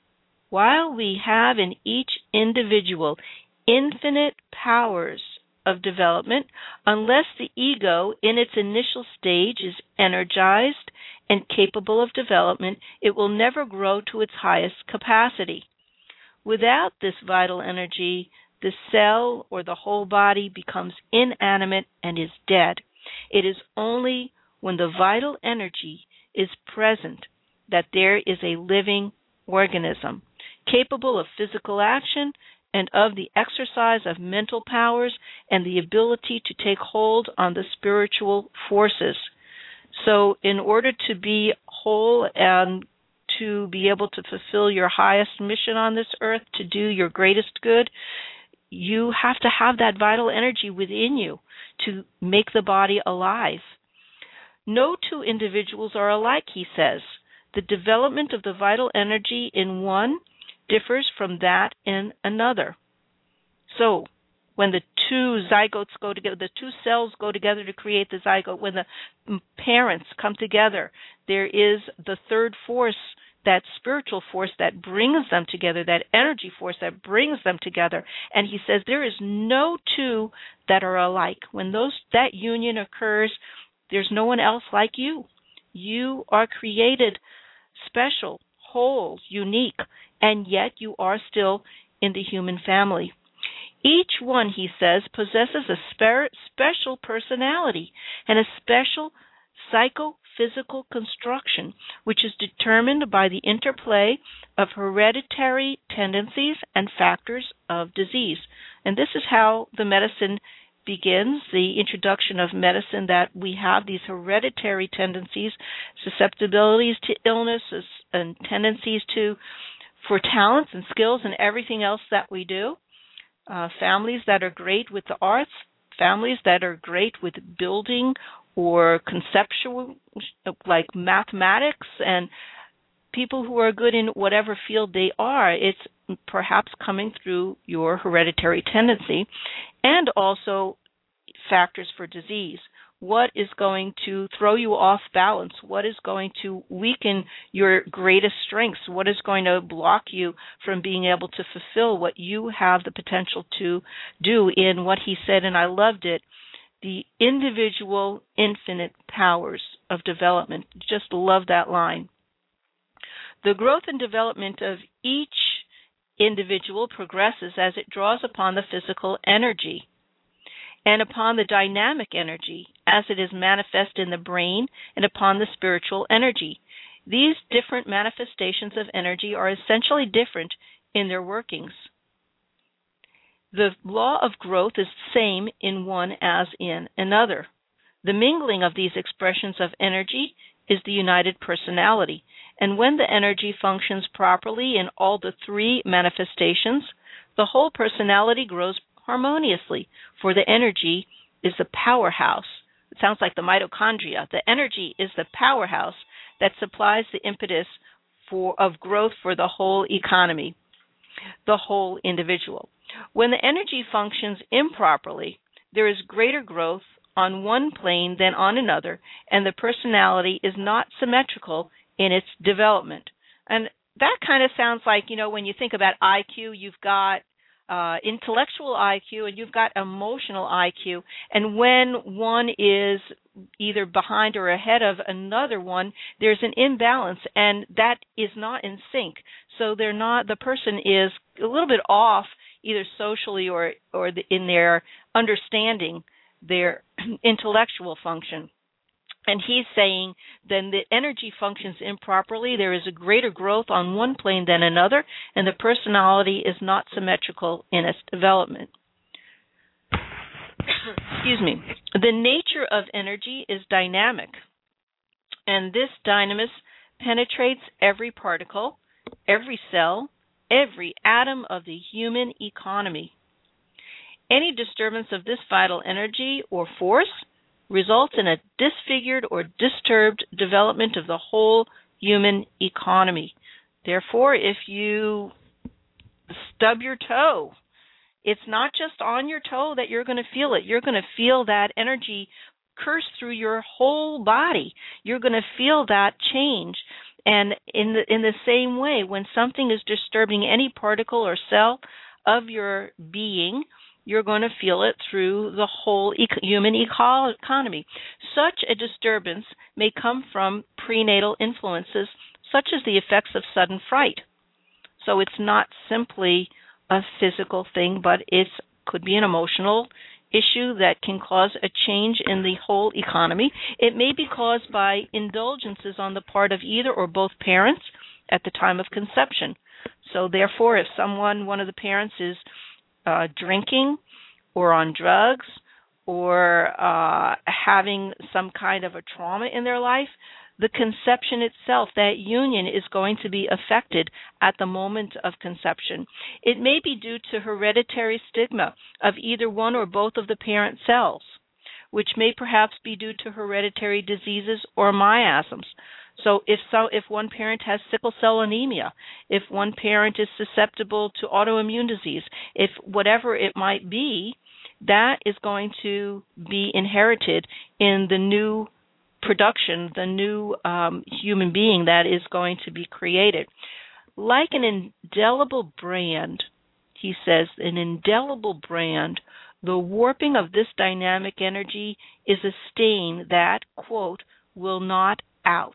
while we have in each individual infinite powers of development, unless the ego in its initial stage is energized and capable of development, it will never grow to its highest capacity. Without this vital energy, the cell or the whole body becomes inanimate and is dead. It is only when the vital energy is present that there is a living organism, capable of physical action and of the exercise of mental powers and the ability to take hold on the spiritual forces. So in order to be whole and to be able to fulfill your highest mission on this earth, to do your greatest good, you have to have that vital energy within you to make the body alive. No two individuals are alike, he says. The development of the vital energy in one differs from that in another. So when the two zygotes go together, the two cells go together to create the zygote, when the parents come together, there is the third force that spiritual force that brings them together, that energy force that brings them together. And he says there is no two that are alike. When those that union occurs, there's no one else like you. You are created special, whole, unique, and yet you are still in the human family. Each one, he says, possesses a spe- special personality and a special psychophysical construction, which is determined by the interplay of hereditary tendencies and factors of disease. And this is how the medicine begins, the introduction of medicine, that we have these hereditary tendencies, susceptibilities to illnesses, and tendencies to for talents and skills and everything else that we do. Uh, families that are great with the arts, families that are great with building or conceptual, like mathematics, and people who are good in whatever field they are. It's perhaps coming through your hereditary tendency, and also factors for disease. What is going to throw you off balance? What is going to weaken your greatest strengths? What is going to block you from being able to fulfill what you have the potential to do in what he said, and I loved it, the individual infinite powers of development. Just love that line. The growth and development of each individual progresses as it draws upon the physical energy and upon the dynamic energy as it is manifest in the brain and upon the spiritual energy. These different manifestations of energy are essentially different in their workings. The law of growth is the same in one as in another. The mingling of these expressions of energy is the united personality, and when the energy functions properly in all the three manifestations, the whole personality grows harmoniously, for the energy is the powerhouse. It sounds like the mitochondria. The energy is the powerhouse that supplies the impetus for of growth for the whole economy, the whole individual. When the energy functions improperly, there is greater growth on one plane than on another, and the personality is not symmetrical in its development. And that kind of sounds like, you know, when you think about I Q, you've got uh, intellectual I Q and you've got emotional I Q. And when one is either behind or ahead of another one, there's an imbalance, and that is not in sync. So they're not, the person is a little bit off, either socially or, or the, in their understanding their intellectual function. And he's saying then the energy functions improperly. There is a greater growth on one plane than another, and the personality is not symmetrical in its development. Excuse me. The nature of energy is dynamic, and this dynamis penetrates every particle, every cell, every atom of the human economy. Any disturbance of this vital energy or force results in a disfigured or disturbed development of the whole human economy. Therefore, if you stub your toe, it's not just on your toe that you're going to feel it. You're going to feel that energy curse through your whole body. You're going to feel that change. And in the in the same way, when something is disturbing any particle or cell of your being, you're going to feel it through the whole e- human eco- economy. Such a disturbance may come from prenatal influences, such as the effects of sudden fright. So it's not simply a physical thing, but it could be an emotional issue that can cause a change in the whole economy. It may be caused by indulgences on the part of either or both parents at the time of conception. So therefore, if someone, one of the parents is uh, drinking or on drugs or uh, having some kind of a trauma in their life, the conception itself, that union, is going to be affected at the moment of conception. It may be due to hereditary stigma of either one or both of the parent cells, which may perhaps be due to hereditary diseases or miasms. So if so, if one parent has sickle cell anemia, if one parent is susceptible to autoimmune disease, if whatever it might be, that is going to be inherited in the new production, the new um, human being that is going to be created. Like an indelible brand, he says, an indelible brand, the warping of this dynamic energy is a stain that, quote, will not out.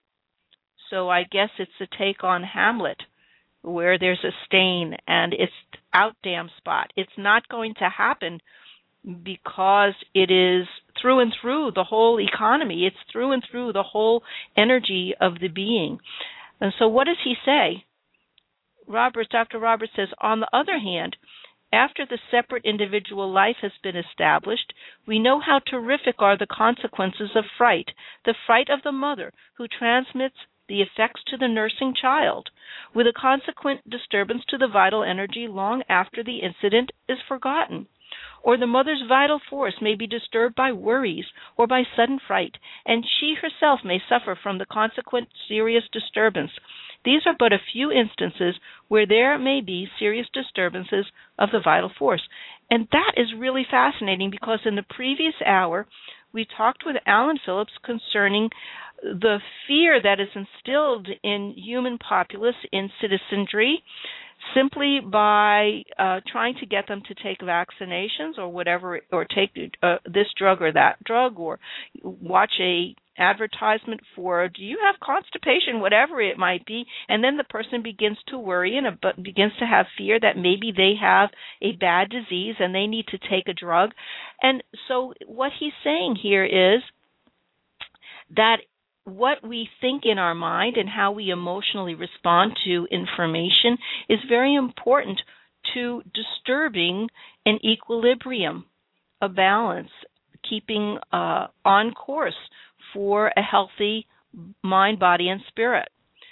So I guess it's a take on Hamlet, where there's a stain and it's out damn spot. It's not going to happen because it is through and through the whole economy. It's through and through the whole energy of the being. And so what does he say? Roberts, Doctor Roberts says, on the other hand, after the separate individual life has been established, we know how terrific are the consequences of fright, the fright of the mother who transmits the effects to the nursing child, with a consequent disturbance to the vital energy long after the incident is forgotten. Or the mother's vital force may be disturbed by worries or by sudden fright, and she herself may suffer from the consequent serious disturbance. These are but a few instances where there may be serious disturbances of the vital force. And that is really fascinating, because in the previous hour, we talked with Alan Phillips concerning the fear that is instilled in human populace, in citizenry, simply by uh, trying to get them to take vaccinations or whatever, or take uh, this drug or that drug, or watch a advertisement for, do you have constipation, whatever it might be, and then the person begins to worry and uh, begins to have fear that maybe they have a bad disease and they need to take a drug. And so what he's saying here is that what we think in our mind and how we emotionally respond to information is very important to disturbing an equilibrium, a balance, keeping uh, on course for a healthy mind, body, and spirit.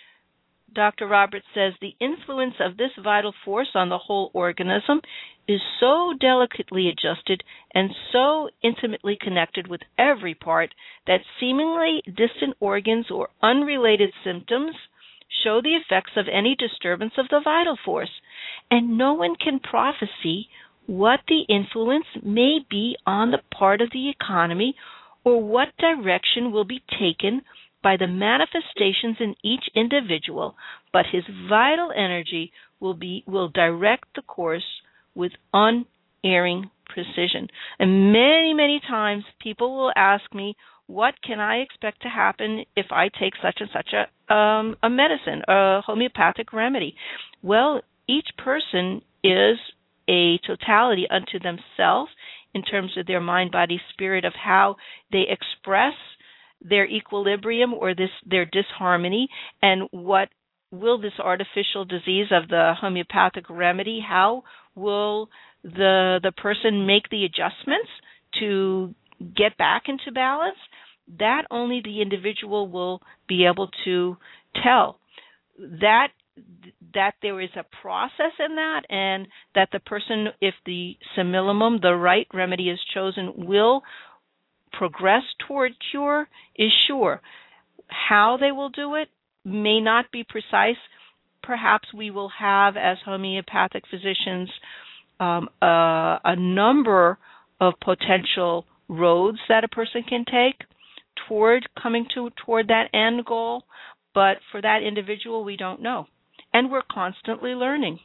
Doctor Roberts says the influence of this vital force on the whole organism is so delicately adjusted and so intimately connected with every part that seemingly distant organs or unrelated symptoms show the effects of any disturbance of the vital force, and no one can prophesy what the influence may be on the part of the economy or what direction will be taken by the manifestations in each individual, but his vital energy will be will direct the course with unerring precision. And many, many times people will ask me, what can I expect to happen if I take such and such a um, a medicine, a homeopathic remedy? Well, each person is a totality unto themselves in terms of their mind, body, spirit, of how they express their equilibrium or this their disharmony, and what will this artificial disease of the homeopathic remedy, how will the the person make the adjustments to get back into balance? That only the individual will be able to tell. That that there is a process in that, and that the person, if the similimum, the right remedy is chosen, will progress toward cure is sure. How they will do it may not be precise. Perhaps we will have, as homeopathic physicians, um, a, a number of potential roads that a person can take toward coming to toward that end goal, but for that individual, we don't know. And we're constantly learning.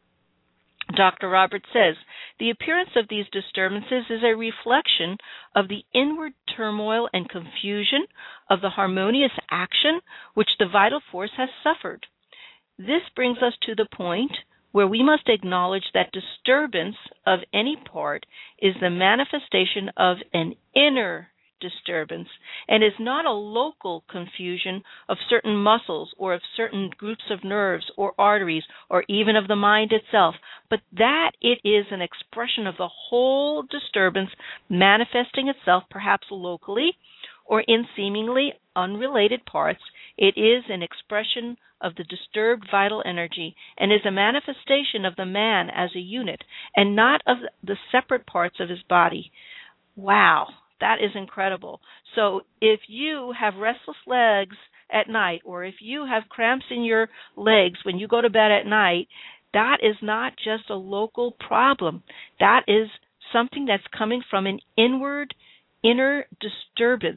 Doctor Roberts says, the appearance of these disturbances is a reflection of the inward turmoil and confusion of the harmonious action which the vital force has suffered. This brings us to the point where we must acknowledge that disturbance of any part is the manifestation of an inner disturbance, and is not a local confusion of certain muscles or of certain groups of nerves or arteries or even of the mind itself, but that it is an expression of the whole disturbance manifesting itself perhaps locally or in seemingly unrelated parts. It is an expression of the disturbed vital energy and is a manifestation of the man as a unit and not of the separate parts of his body. Wow. That is incredible. So if you have restless legs at night, or if you have cramps in your legs when you go to bed at night, that is not just a local problem. That is something that's coming from an inward, inner disturbance,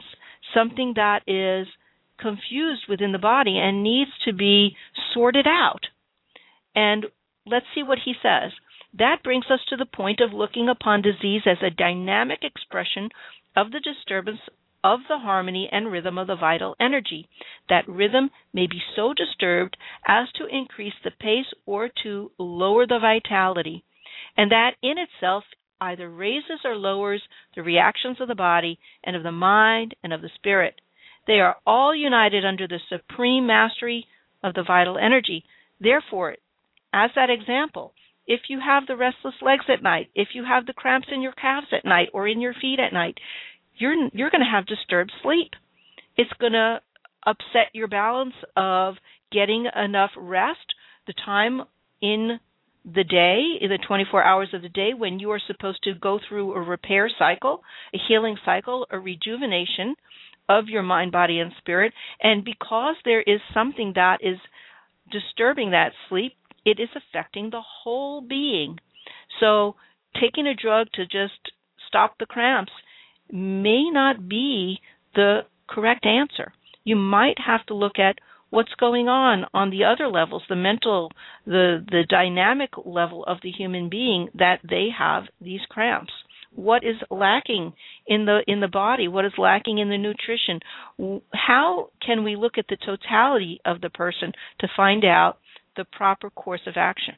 something that is confused within the body and needs to be sorted out. And let's see what he says. That brings us to the point of looking upon disease as a dynamic expression of the disturbance of the harmony and rhythm of the vital energy. That rhythm may be so disturbed as to increase the pace or to lower the vitality, and that in itself either raises or lowers the reactions of the body and of the mind and of the spirit. They are all united under the supreme mastery of the vital energy. Therefore, as that example, if you have the restless legs at night, if you have the cramps in your calves at night or in your feet at night, you're you're going to have disturbed sleep. It's going to upset your balance of getting enough rest, the time in the day, in the twenty-four hours of the day when you are supposed to go through a repair cycle, a healing cycle, a rejuvenation of your mind, body, and spirit. And because there is something that is disturbing that sleep, it is affecting the whole being. So taking a drug to just stop the cramps may not be the correct answer. You might have to look at what's going on on the other levels, the mental, the the dynamic level of the human being, that they have these cramps. What is lacking in the in the body? What is lacking in the nutrition? How can we look at the totality of the person to find out the proper course of action?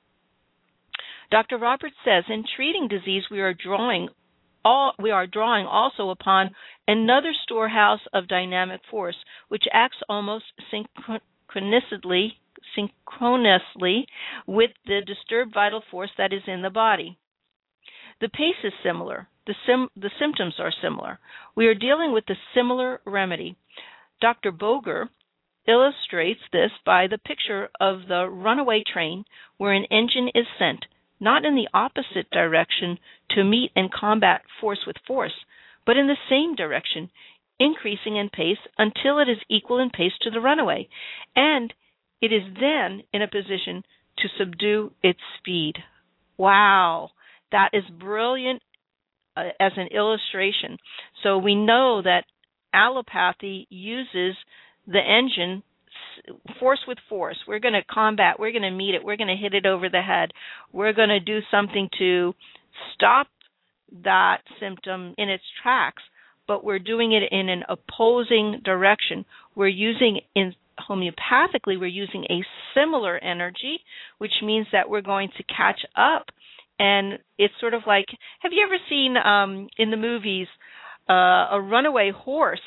Doctor Roberts says, in treating disease, we are drawing all we are drawing also upon another storehouse of dynamic force, which acts almost synchronously, synchronously with the disturbed vital force that is in the body. The pace is similar. The, sim- the symptoms are similar. We are dealing with the similar remedy. Doctor Boger illustrates this by the picture of the runaway train where an engine is sent, not in the opposite direction to meet and combat force with force, but in the same direction, increasing in pace until it is equal in pace to the runaway, and it is then in a position to subdue its speed. Wow, that is brilliant uh, as an illustration. So we know that allopathy uses the engine force with force. We're going to combat. We're going to meet it. We're going to hit it over the head. We're going to do something to stop that symptom in its tracks, but we're doing it in an opposing direction. We're using, in homeopathically, we're using a similar energy, which means that we're going to catch up. And it's sort of like, have you ever seen um, in the movies uh, a runaway horse?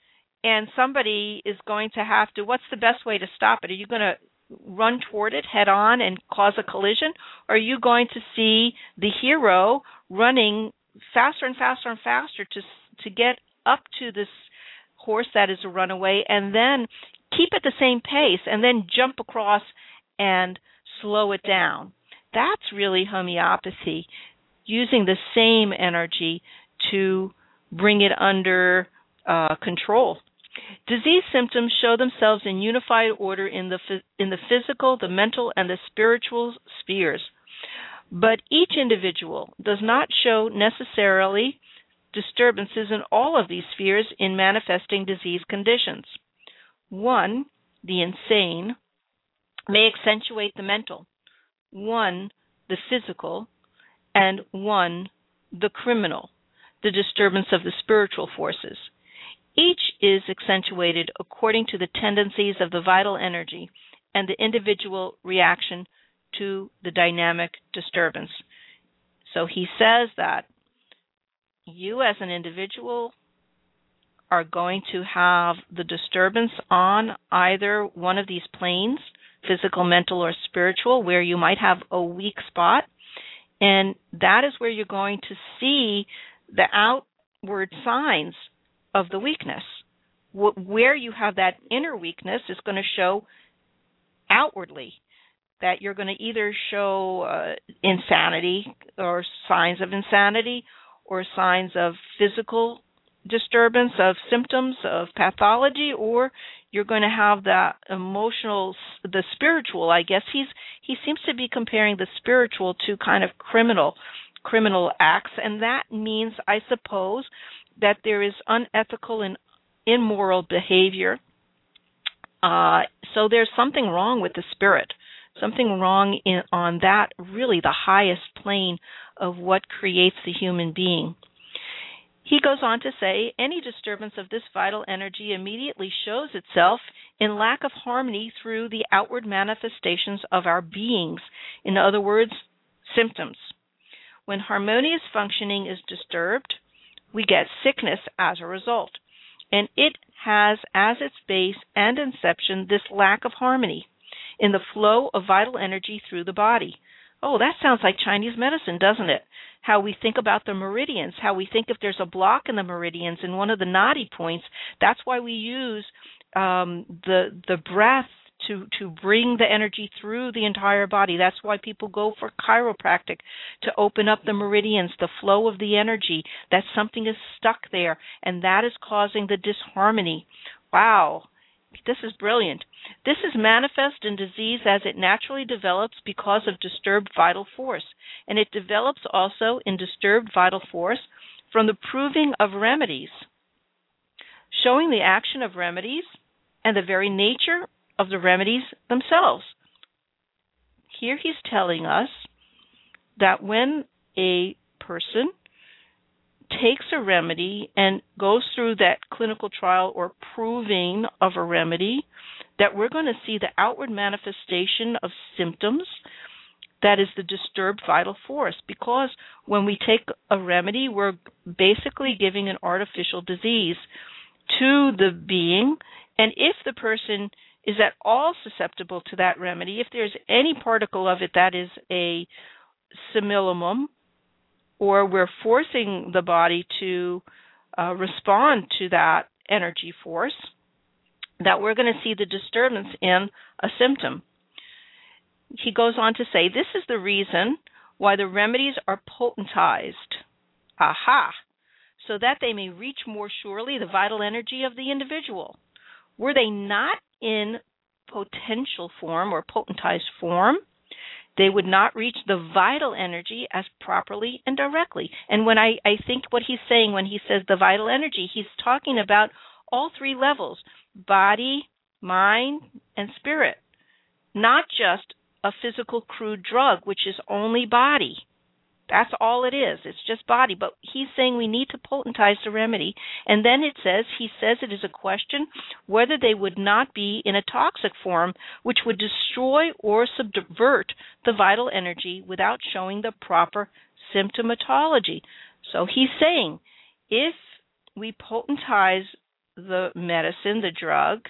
And somebody is going to have to, what's the best way to stop it? Are you going to run toward it head on and cause a collision? Or are you going to see the hero running faster and faster and faster to to get up to this horse that is a runaway and then keep at the same pace and then jump across and slow it down? That's really homeopathy, using the same energy to bring it under uh, control. Disease symptoms show themselves in unified order in the in the physical, the mental, and the spiritual spheres. But each individual does not show necessarily disturbances in all of these spheres in manifesting disease conditions. One, the insane, may accentuate the mental, one, the physical, and one, the criminal, the disturbance of the spiritual forces. Each is accentuated according to the tendencies of the vital energy and the individual reaction to the dynamic disturbance. So he says that you as an individual are going to have the disturbance on either one of these planes, physical, mental, or spiritual, where you might have a weak spot. And that is where you're going to see the outward signs of the weakness. Where you have that inner weakness is going to show outwardly, that you're going to either show uh, insanity or signs of insanity or signs of physical disturbance, of symptoms of pathology, or you're going to have the emotional, the spiritual, I guess. He's he seems to be comparing the spiritual to kind of criminal criminal acts, and that means, I suppose, that there is unethical and immoral behavior. Uh, so there's something wrong with the spirit, something wrong in, on that really the highest plane of what creates the human being. He goes on to say, any disturbance of this vital energy immediately shows itself in lack of harmony through the outward manifestations of our beings. In other words, symptoms. When harmonious functioning is disturbed, we get sickness as a result. And it has as its base and inception this lack of harmony in the flow of vital energy through the body. Oh, that sounds like Chinese medicine, doesn't it? How we think about the meridians, how we think if there's a block in the meridians in one of the knotty points, that's why we use um, the the breath to, to bring the energy through the entire body. That's why people go for chiropractic, to open up the meridians, the flow of the energy, that something is stuck there, and that is causing the disharmony. Wow. This is brilliant. This is manifest in disease as it naturally develops because of disturbed vital force. And it develops also in disturbed vital force from the proving of remedies, showing the action of remedies and the very nature of the remedies themselves. Here he's telling us that when a person takes a remedy and goes through that clinical trial or proving of a remedy, that we're going to see the outward manifestation of symptoms, that is the disturbed vital force. Because when we take a remedy, we're basically giving an artificial disease to the being, and if the person is at all susceptible to that remedy, if there's any particle of it that is a simillimum, or we're forcing the body to uh, respond to that energy force, that we're going to see the disturbance in a symptom. He goes on to say, this is the reason why the remedies are potentized. Aha! So that they may reach more surely the vital energy of the individual. Were they not in potential form or potentized form, they would not reach the vital energy as properly and directly. And when I, I think what he's saying when he says the vital energy, he's talking about all three levels, body, mind, and spirit, not just a physical crude drug, which is only body. That's all it is. It's just body. But he's saying we need to potentize the remedy. And then it says, he says it is a question whether they would not be in a toxic form, which would destroy or subvert the vital energy without showing the proper symptomatology. So he's saying, if we potentize the medicine, the drug,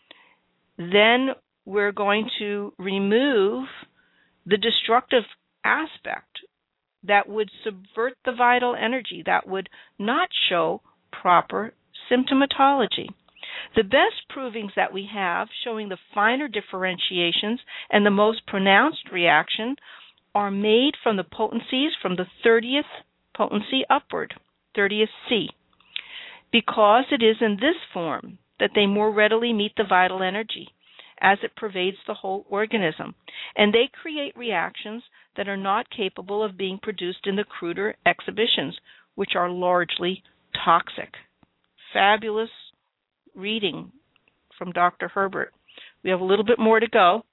then we're going to remove the destructive aspect that would subvert the vital energy, that would not show proper symptomatology. The best provings that we have showing the finer differentiations and the most pronounced reaction are made from the potencies from the thirtieth potency upward, thirtieth C, because it is in this form that they more readily meet the vital energy as it pervades the whole organism, and they create reactions that are not capable of being produced in the cruder exhibitions, which are largely toxic. Fabulous reading from Doctor Herbert. We have a little bit more to go.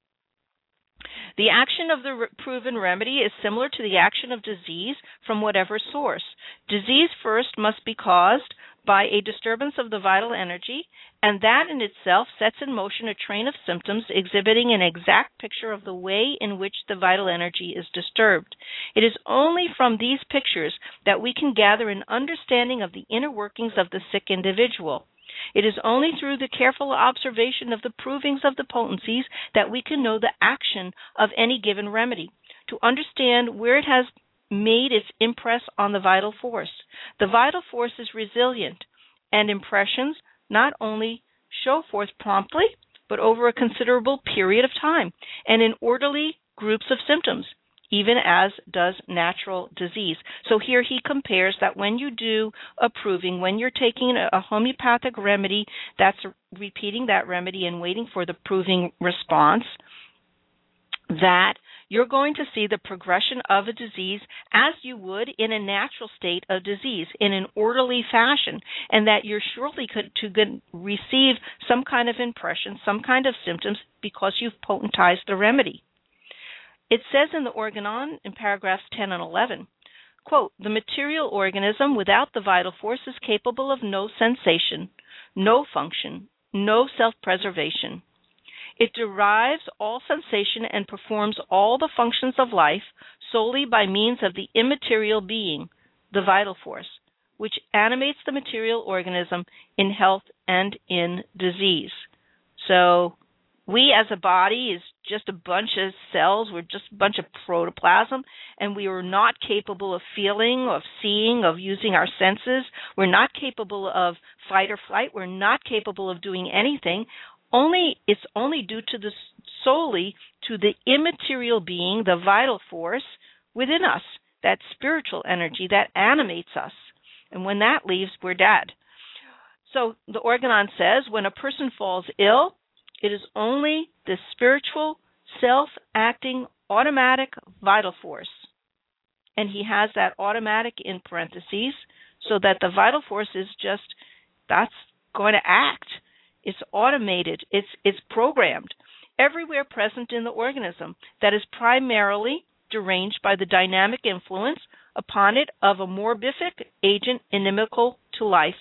The action of the re- proven remedy is similar to the action of disease from whatever source. Disease first must be caused by a disturbance of the vital energy, and that in itself sets in motion a train of symptoms exhibiting an exact picture of the way in which the vital energy is disturbed. It is only from these pictures that we can gather an understanding of the inner workings of the sick individual. It is only through the careful observation of the provings of the potencies that we can know the action of any given remedy, to understand where it has made its impress on the vital force. The vital force is resilient, and impressions not only show forth promptly, but over a considerable period of time, and in orderly groups of symptoms, even as does natural disease. So here he compares that when you do a proving, when you're taking a homeopathic remedy, that's repeating that remedy and waiting for the proving response, that you're going to see the progression of a disease as you would in a natural state of disease, in an orderly fashion, and that you're surely could to good, receive some kind of impression, some kind of symptoms, because you've potentized the remedy. It says in the Organon in paragraphs ten and eleven, quote, the material organism without the vital force is capable of no sensation, no function, no self-preservation. It derives all sensation and performs all the functions of life solely by means of the immaterial being, the vital force, which animates the material organism in health and in disease. So we as a body is just a bunch of cells, we're just a bunch of protoplasm, and we are not capable of feeling, of seeing, of using our senses. We're not capable of fight or flight. We're not capable of doing anything. Only it's only due to the solely to the immaterial being, the vital force within us, that spiritual energy that animates us. And when that leaves, we're dead. So the Organon says when a person falls ill, it is only the spiritual, self-acting, automatic vital force. And he has that automatic in parentheses, so that the vital force is just, that's going to act. It's automated. It's it's programmed everywhere present in the organism that is primarily deranged by the dynamic influence upon it of a morbific agent inimical to life.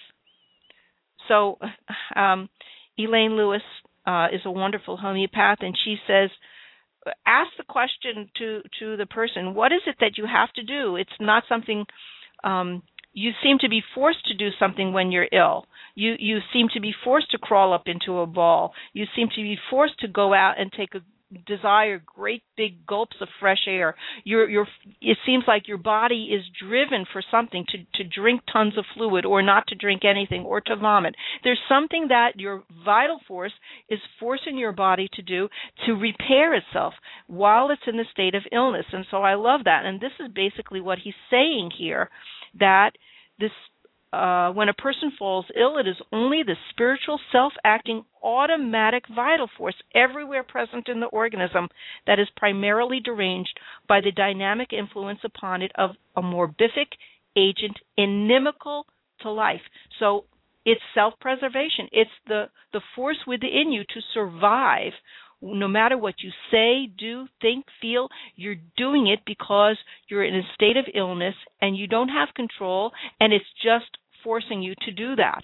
So um, Elaine Lewis uh, is a wonderful homeopath, and she says, ask the question to, to the person, what is it that you have to do? It's not something... Um, You seem to be forced to do something when you're ill. You you seem to be forced to crawl up into a ball. You seem to be forced to go out and take a desire great big gulps of fresh air. You're you're it seems like your body is driven for something, to to drink tons of fluid or not to drink anything or to vomit. There's something that your vital force is forcing your body to do to repair itself while it's in the state of illness. And so I love that. And this is basically what he's saying here, that this uh, when a person falls ill, it is only the spiritual, self-acting, automatic vital force everywhere present in the organism that is primarily deranged by the dynamic influence upon it of a morbific agent inimical to life. So it's self-preservation. It's the, the force within you to survive. No matter what you say, do, think, feel, you're doing it because you're in a state of illness and you don't have control, and it's just forcing you to do that.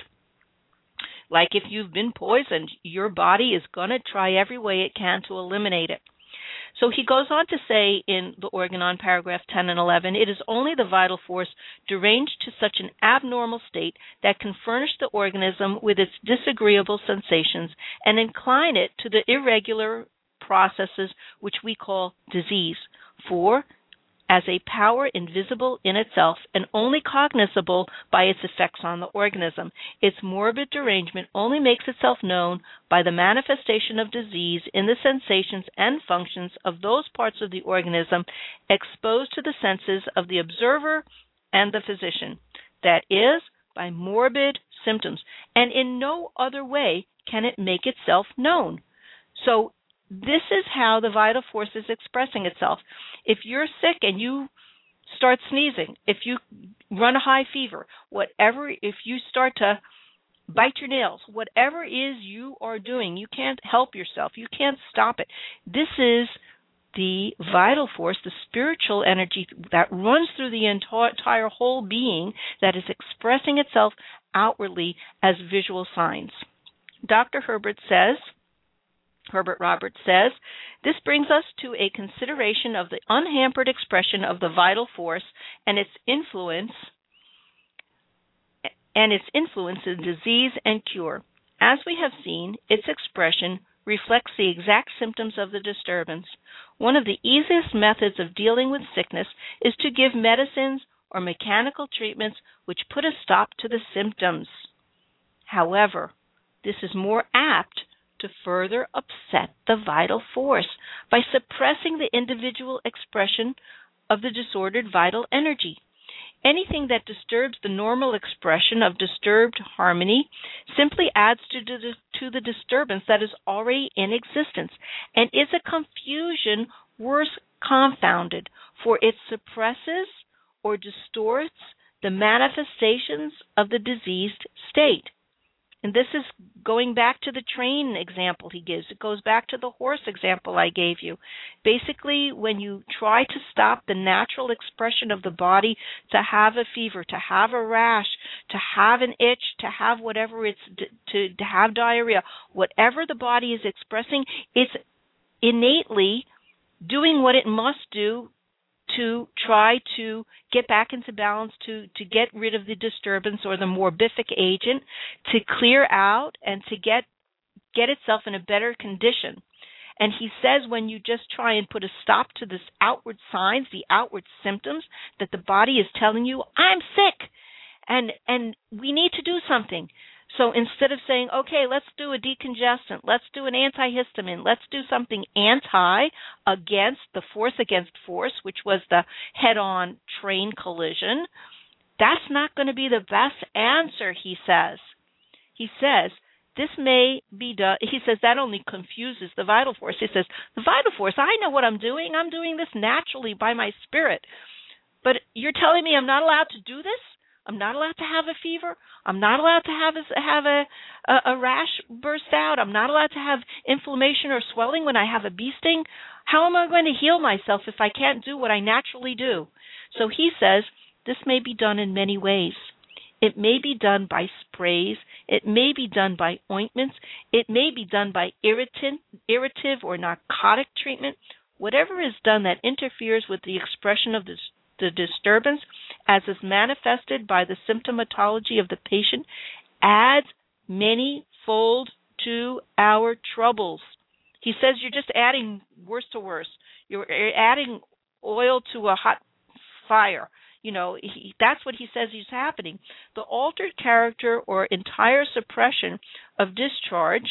Like if you've been poisoned, your body is going to try every way it can to eliminate it. So he goes on to say in the Organon, paragraph ten and eleven, it is only the vital force deranged to such an abnormal state that can furnish the organism with its disagreeable sensations and incline it to the irregular processes which we call disease. For, as a power invisible in itself and only cognizable by its effects on the organism, its morbid derangement only makes itself known by the manifestation of disease in the sensations and functions of those parts of the organism exposed to the senses of the observer and the physician. That is, by morbid symptoms, and in no other way can it make itself known. So this is how the vital force is expressing itself. If you're sick and you start sneezing, if you run a high fever, whatever, if you start to bite your nails, whatever it is you are doing, you can't help yourself. You can't stop it. This is the vital force, the spiritual energy that runs through the entire whole being that is expressing itself outwardly as visual signs. Doctor Herbert says, Herbert Roberts says, this brings us to a consideration of the unhampered expression of the vital force and its influence and its influence in disease and cure. As we have seen, its expression reflects the exact symptoms of the disturbance. One of the easiest methods of dealing with sickness is to give medicines or mechanical treatments which put a stop to the symptoms. However, this is more apt to further upset the vital force by suppressing the individual expression of the disordered vital energy. Anything that disturbs the normal expression of disturbed harmony simply adds to the, to the disturbance that is already in existence and is a confusion worse confounded, for it suppresses or distorts the manifestations of the diseased state. And this is going back to the train example he gives. It goes back to the horse example I gave you. Basically, when you try to stop the natural expression of the body to have a fever, to have a rash, to have an itch, to have whatever it's, to, to have diarrhea, whatever the body is expressing, it's innately doing what it must do to try to get back into balance, to, to get rid of the disturbance or the morbific agent, to clear out and to get get itself in a better condition. And he says when you just try and put a stop to this outward signs, the outward symptoms that the body is telling you, I'm sick, and and we need to do something. So instead of saying, okay, let's do a decongestant, let's do an antihistamine, let's do something anti against the force against force, which was the head-on train collision, that's not going to be the best answer, he says. He says, this may be done, he says that only confuses the vital force. He says, the vital force, I know what I'm doing. I'm doing this naturally by my spirit. But you're telling me I'm not allowed to do this? I'm not allowed to have a fever. I'm not allowed to have a, have a, a, a rash burst out. I'm not allowed to have inflammation or swelling when I have a bee sting. How am I going to heal myself if I can't do what I naturally do? So he says this may be done in many ways. It may be done by sprays. It may be done by ointments. It may be done by irritant, irritative or narcotic treatment. Whatever is done that interferes with the expression of this the disturbance as is manifested by the symptomatology of the patient adds many-fold to our troubles. He says you're just adding worse to worse. You're adding oil to a hot fire. You know, he, that's what he says is happening. The altered character or entire suppression of discharge,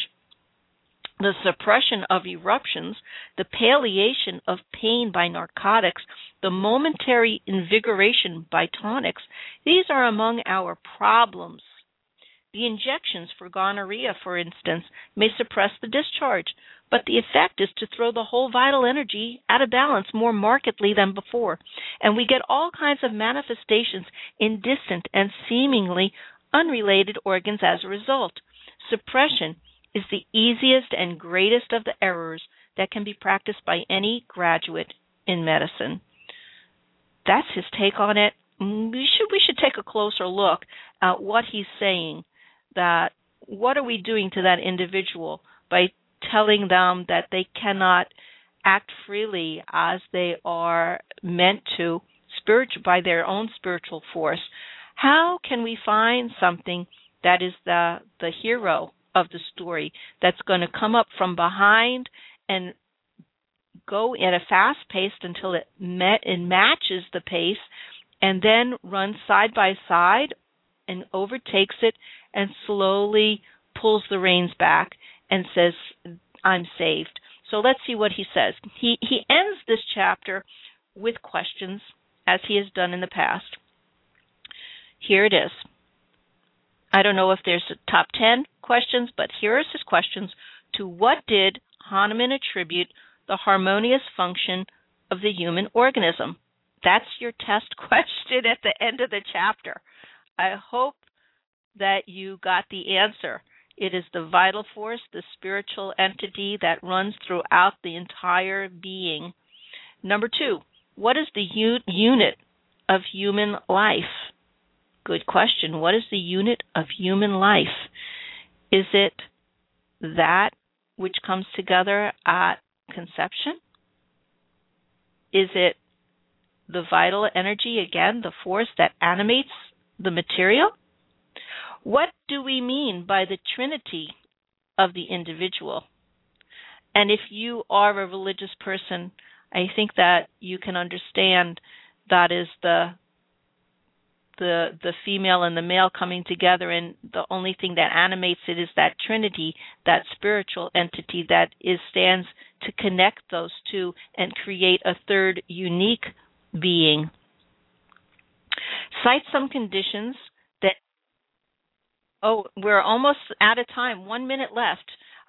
the suppression of eruptions, the palliation of pain by narcotics, the momentary invigoration by tonics, these are among our problems. The injections for gonorrhea, for instance, may suppress the discharge, but the effect is to throw the whole vital energy out of balance more markedly than before, and we get all kinds of manifestations in distant and seemingly unrelated organs as a result. Suppression is the easiest and greatest of the errors that can be practiced by any graduate in medicine. That's his take on it. We should we should take a closer look at what he's saying, that what are we doing to that individual by telling them that they cannot act freely as they are meant to spiritual by their own spiritual force. How can we find something that is the the hero of the story that's going to come up from behind and go at a fast pace until it met and matches the pace, and then run side by side and overtakes it and slowly pulls the reins back and says, I'm saved. So let's see what he says. He he ends this chapter with questions, as he has done in the past. Here it is. I don't know if there's a top ten questions, but here are his questions. To what did Hahnemann attribute the harmonious function of the human organism? That's your test question at the end of the chapter. I hope that you got the answer. It is the vital force, the spiritual entity that runs throughout the entire being. Number two, what is the u- unit of human life? Good question. What is the unit of human life? Is it that which comes together at conception? Is it the vital energy, again, the force that animates the material? What do we mean by the trinity of the individual? And if you are a religious person, I think that you can understand that is the the the female and the male coming together, and the only thing that animates it is that trinity, that spiritual entity that is stands to connect those two and create a third unique being. Cite some conditions that, oh, we're almost out of time, one minute left.